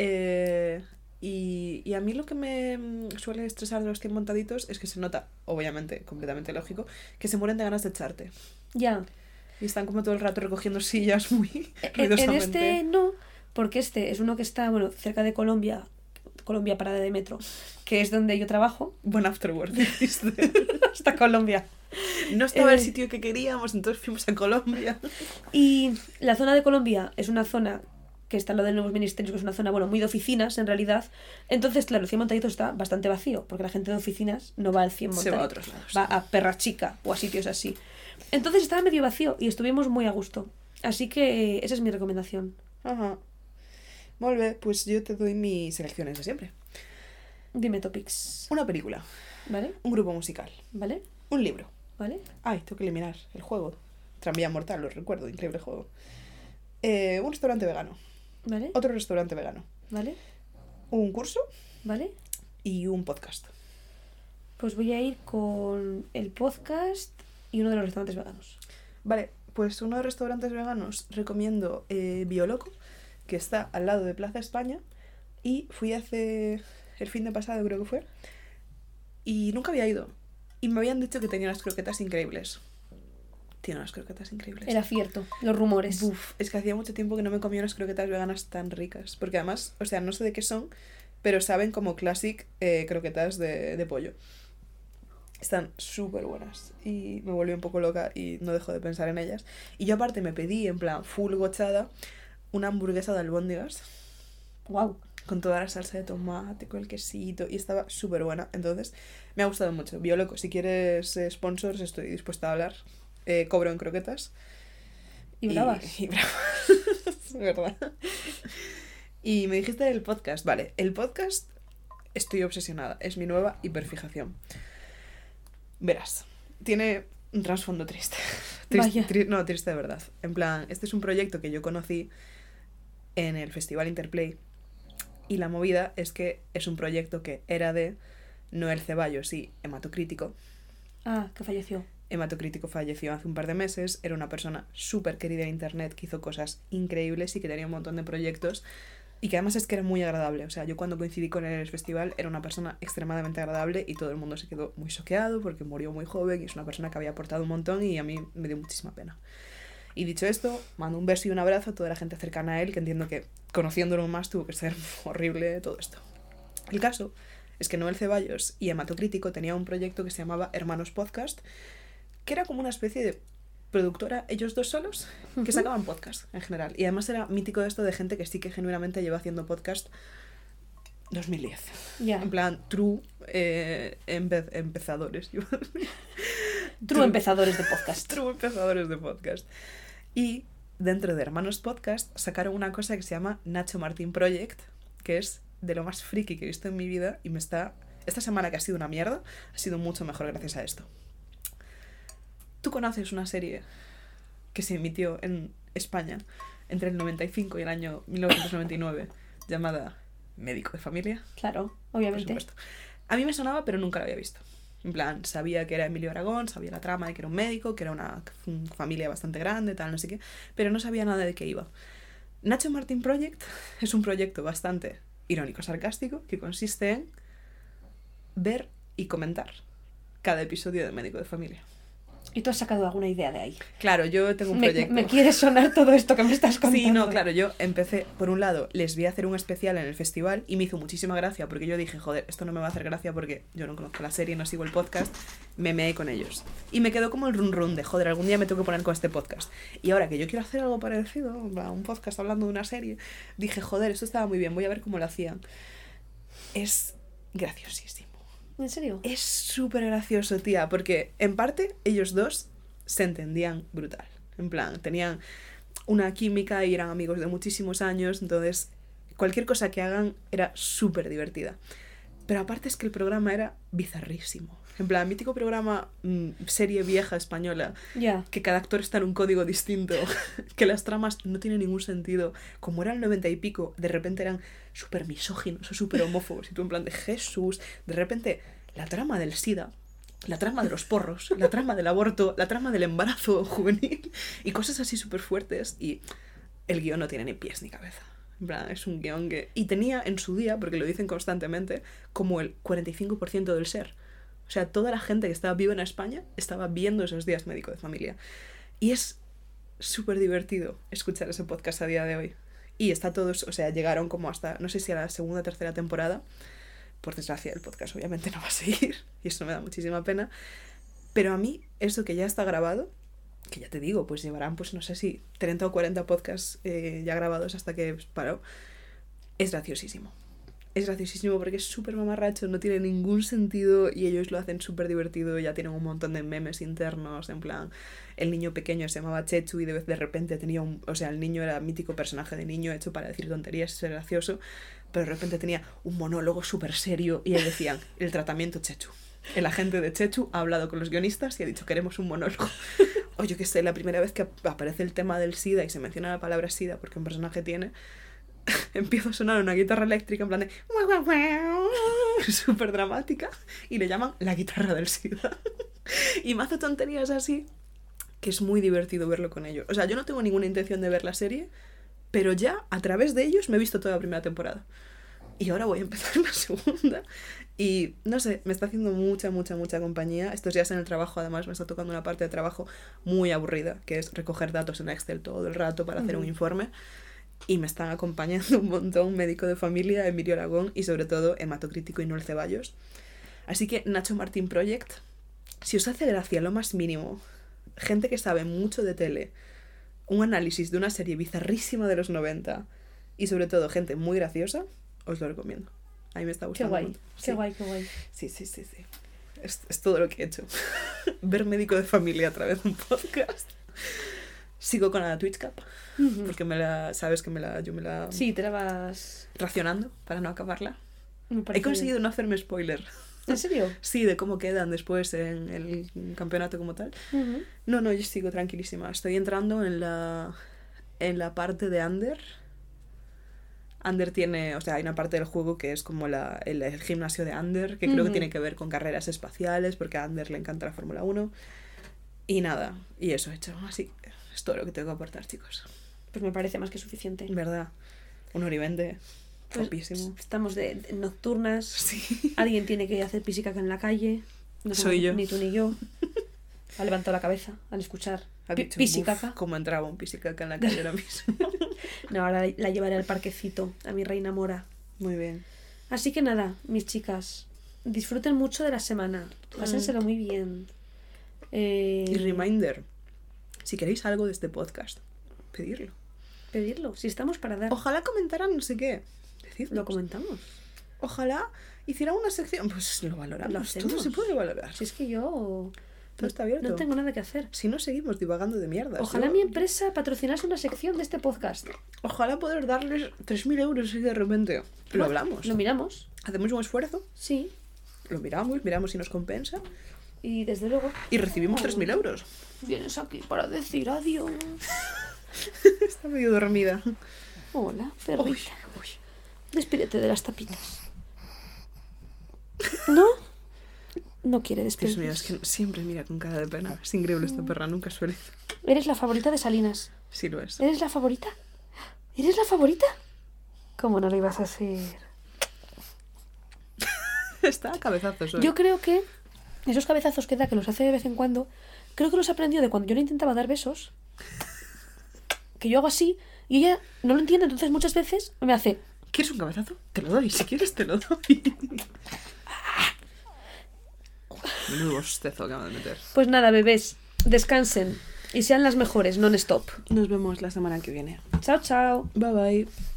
Y a mí lo que me suele estresar de los 100 montaditos es que se nota, obviamente, completamente lógico, que se mueren de ganas de echarte. Ya. Y están como todo el rato recogiendo sillas muy En ruidosamente. este no, porque este es uno que está, bueno, cerca de Colombia parada de metro, que es donde yo trabajo. Buen afterward, dijiste. Hasta Colombia. No estaba el Eh. sitio que queríamos, entonces fuimos a Colombia. Y la zona de Colombia es una zona que está en lo de nuevos ministerios, que es una zona, bueno, muy de oficinas en realidad. Entonces, claro, el 100 montaditos está bastante vacío, porque la gente de oficinas no va al 100 Se va a montaditos. otros lados. Va a Perra Chica o a sitios así. Entonces estaba medio vacío y estuvimos muy a gusto. Así que esa es mi recomendación. Ajá. Molt bé, pues yo te doy mis selecciones de siempre. Dime topics. Una película, ¿Vale? un grupo musical, ¿Vale? un libro. ¿Vale? Ay, tengo que eliminar el juego. Tranvía Mortal, lo recuerdo, increíble juego. Un restaurante vegano, ¿Vale? otro restaurante vegano, ¿Vale? un curso ¿Vale? y un podcast. Pues voy a ir con el podcast y uno de los restaurantes veganos. Vale, pues uno de los restaurantes veganos recomiendo Bioloco, que está al lado de Plaza España, y fui hace el fin de pasado, creo que fue, y nunca había ido. Y me habían dicho que tenía unas croquetas increíbles. Tiene unas croquetas increíbles. Era cierto, los rumores. Buf, es que hacía mucho tiempo que no me comía unas croquetas veganas tan ricas. Porque además, o sea, no sé de qué son, pero saben como classic croquetas de pollo. Están súper buenas. Y me volví un poco loca y no dejo de pensar en ellas. Y yo aparte me pedí, en plan, full gochada, una hamburguesa de albóndigas. Wow. con toda la salsa de tomate, con el quesito, y estaba súper buena. Entonces, me ha gustado mucho. Bioloco, si quieres sponsors, estoy dispuesta a hablar. Cobro en croquetas. Y bravas. Y bravas, es verdad. Y me dijiste del podcast. Vale, el podcast estoy obsesionada. Es mi nueva hiperfijación. Verás, tiene un trasfondo triste. Vaya. No, triste de verdad. En plan, este es un proyecto que yo conocí en el Festival Interplay. Y la movida es que es un proyecto que era de Noel Ceballos y Hematocrítico. Ah, que falleció. Hematocrítico falleció hace un par de meses. Era una persona súper querida en internet que hizo cosas increíbles y que tenía un montón de proyectos. Y que además es que era muy agradable. O sea, yo cuando coincidí con él en el festival era una persona extremadamente agradable y todo el mundo se quedó muy choqueado porque murió muy joven y es una persona que había aportado un montón y a mí me dio muchísima pena. Y dicho esto, mando un beso y un abrazo a toda la gente cercana a él, que entiendo que conociéndolo más tuvo que ser horrible todo esto. El caso es que Noel Ceballos y Hematocrítico tenían un proyecto que se llamaba Hermanos Podcast, que era como una especie de productora, ellos dos solos, que sacaban podcast en general. Y además era mítico esto de gente que sí que genuinamente lleva haciendo podcast 2010. Ya. En plan, true empezadores. True empezadores de podcast. True empezadores de podcast. Y dentro de Hermanos Podcast sacaron una cosa que se llama Nacho Martín Project, que es de lo más friki que he visto en mi vida y me está... Esta semana que ha sido una mierda, ha sido mucho mejor gracias a esto. ¿Tú conoces una serie que se emitió en España entre el 95 y el año 1999 llamada Médico de Familia? Claro, Por obviamente. supuesto. A mí me sonaba, pero nunca la había visto. En plan, sabía que era Emilio Aragón, sabía la trama de que era un médico, que era una familia bastante grande, tal, no sé qué, pero no sabía nada de qué iba. Nacho Martín Project es un proyecto bastante irónico, sarcástico, que consiste en ver y comentar cada episodio de Médico de Familia. ¿Y tú has sacado alguna idea de ahí? Claro, yo tengo un proyecto. Me quiere sonar todo esto que me estás contando. Sí, no, claro, yo empecé, por un lado, les vi hacer un especial en el festival y me hizo muchísima gracia porque yo dije, joder, esto no me va a hacer gracia porque yo no conozco la serie, no sigo el podcast, me meé con ellos. Y me quedó como el run run de, joder, algún día me tengo que poner con este podcast. Y ahora que yo quiero hacer algo parecido, un podcast hablando de una serie, dije, joder, esto estaba muy bien, voy a ver cómo lo hacían. Es graciosísimo. ¿En serio? Es súper gracioso, tía, porque en parte ellos dos se entendían brutal. En plan, tenían una química y eran amigos de muchísimos años, entonces cualquier cosa que hagan era súper divertida. Pero aparte es que el programa era bizarrísimo. En plan, mítico programa, serie vieja española, Ya. que cada actor está en un código distinto, que las tramas no tienen ningún sentido. Como era el 90 y pico, de repente eran súper misóginos o súper homófobos. Y tú en plan de Jesús, de repente la trama del SIDA, la trama de los porros, la trama del aborto, la trama del embarazo juvenil y cosas así súper fuertes. Y el guión no tiene ni pies ni cabeza. En plan, es un guión que... Y tenía en su día, porque lo dicen constantemente, como el 45% del ser. O sea, toda la gente que estaba viva en España estaba viendo esos días Médico de Familia. Y es súper divertido escuchar ese podcast a día de hoy. Y está todos, o sea, llegaron como hasta, no sé si a la segunda o tercera temporada. Por desgracia, el podcast obviamente no va a seguir. Y eso me da muchísima pena. Pero a mí, eso que ya está grabado, que ya te digo, pues llevarán, pues no sé si 30 o 40 podcasts ya grabados hasta que paró. Es graciosísimo. Es graciosísimo porque es súper mamarracho, no tiene ningún sentido y ellos lo hacen súper divertido, ya tienen un montón de memes internos, en plan, el niño pequeño se llamaba Chechu y de repente tenía un... O sea, el niño era mítico personaje de niño hecho para decir tonterías, es gracioso, pero de repente tenía un monólogo súper serio y ahí decían, el tratamiento Chechu. El agente de Chechu ha hablado con los guionistas y ha dicho, queremos un monólogo. O yo qué sé, la primera vez que aparece el tema del SIDA y se menciona la palabra SIDA porque un personaje tiene... Empieza a sonar una guitarra eléctrica en plan de súper dramática y le llaman la guitarra del SIDA y me hace tonterías así que es muy divertido verlo con ellos. O sea, yo no tengo ninguna intención de ver la serie, pero ya a través de ellos me he visto toda la primera temporada y ahora voy a empezar la segunda y no sé, me está haciendo mucha compañía. Estos días en el trabajo además me está tocando una parte de trabajo muy aburrida, que es recoger datos en Excel todo el rato para hacer un informe. Y me están acompañando un montón Médico de Familia, Emilio Aragón y sobre todo Hematocrítico y Noel Ceballos. Así que Nacho Martín Project, si os hace gracia lo más mínimo, gente que sabe mucho de tele, un análisis de una serie bizarrísima de los 90 y sobre todo gente muy graciosa, os lo recomiendo. A mí me está Qué gustando. guay, mucho. qué Sí. guay, qué guay. Sí. Es todo lo que he hecho. Ver Médico de Familia a través de un podcast. Sigo con la Twitch Cap. Ujú. Porque sabes que yo me la Sí, te la vas... racionando para no acabarla. Me parece He conseguido bien. no hacerme spoiler. ¿En serio? Sí, de cómo quedan después en el campeonato como tal. Ujú. No, yo sigo tranquilísima. Estoy entrando en la parte de Under. Under tiene, o sea, hay una parte del juego que es como el gimnasio de Under, que creo que Ujú. tiene que ver con carreras espaciales, porque a Under le encanta la Fórmula 1. Y nada, y eso he hecho. Así que es todo lo que tengo que aportar, chicos. Pues me parece más que suficiente. En verdad, 1h20, Pues guapísimo. estamos de nocturnas. Sí. Alguien tiene que hacer pisicaca en la calle. No somos Soy yo. Ni tú ni yo. Ha levantado la cabeza al escuchar Ha dicho, pisicaca. "Uf, cómo entraba un pisicaca en la calle ahora mismo". No, ahora la llevaré al parquecito, a mi reina mora. Muy bien. Así que nada, mis chicas, disfruten mucho de la semana. Pásenselo muy bien. Y reminder, si queréis algo de este podcast, pedirlo. Pedirlo, si estamos para dar. Ojalá comentaran no sé qué. Decidnos. Lo comentamos. Ojalá hicieran una sección. Pues lo valoramos. Lo hacemos. Todo se puede valorar. Si es que yo Todo está abierto. no tengo nada que hacer. Si no seguimos divagando de mierda. Ojalá mi empresa patrocinase una sección de este podcast. Ojalá poder darles 3.000 euros y de repente lo hablamos. Lo miramos, Hacemos un esfuerzo, sí. lo miramos si nos compensa Y desde luego... y recibimos 3.000 euros. Vienes aquí para decir adiós. Está medio dormida. Hola, perrita. Uy. Despídete de las tapitas. ¿No? No quiere Dios mío, despedirse. es que siempre mira con cara de pena. Es increíble esta perra, nunca suele. Eres la favorita de Salinas. Sí lo es. ¿Eres la favorita? ¿Eres la favorita? ¿Cómo no lo ibas a ser? Está a cabezazos hoy. Yo creo que esos cabezazos que da, que los hace de vez en cuando, creo que los aprendió de cuando yo le intentaba dar besos. Que yo hago así y ella no lo entiende, entonces muchas veces me hace... ¿Quieres un cabezazo? Te lo doy. Si quieres, te lo doy. Menudo bostezo acabo de meter. Pues nada, bebés, descansen y sean las mejores, non-stop. Nos vemos la semana que viene. Chao, chao. Bye bye.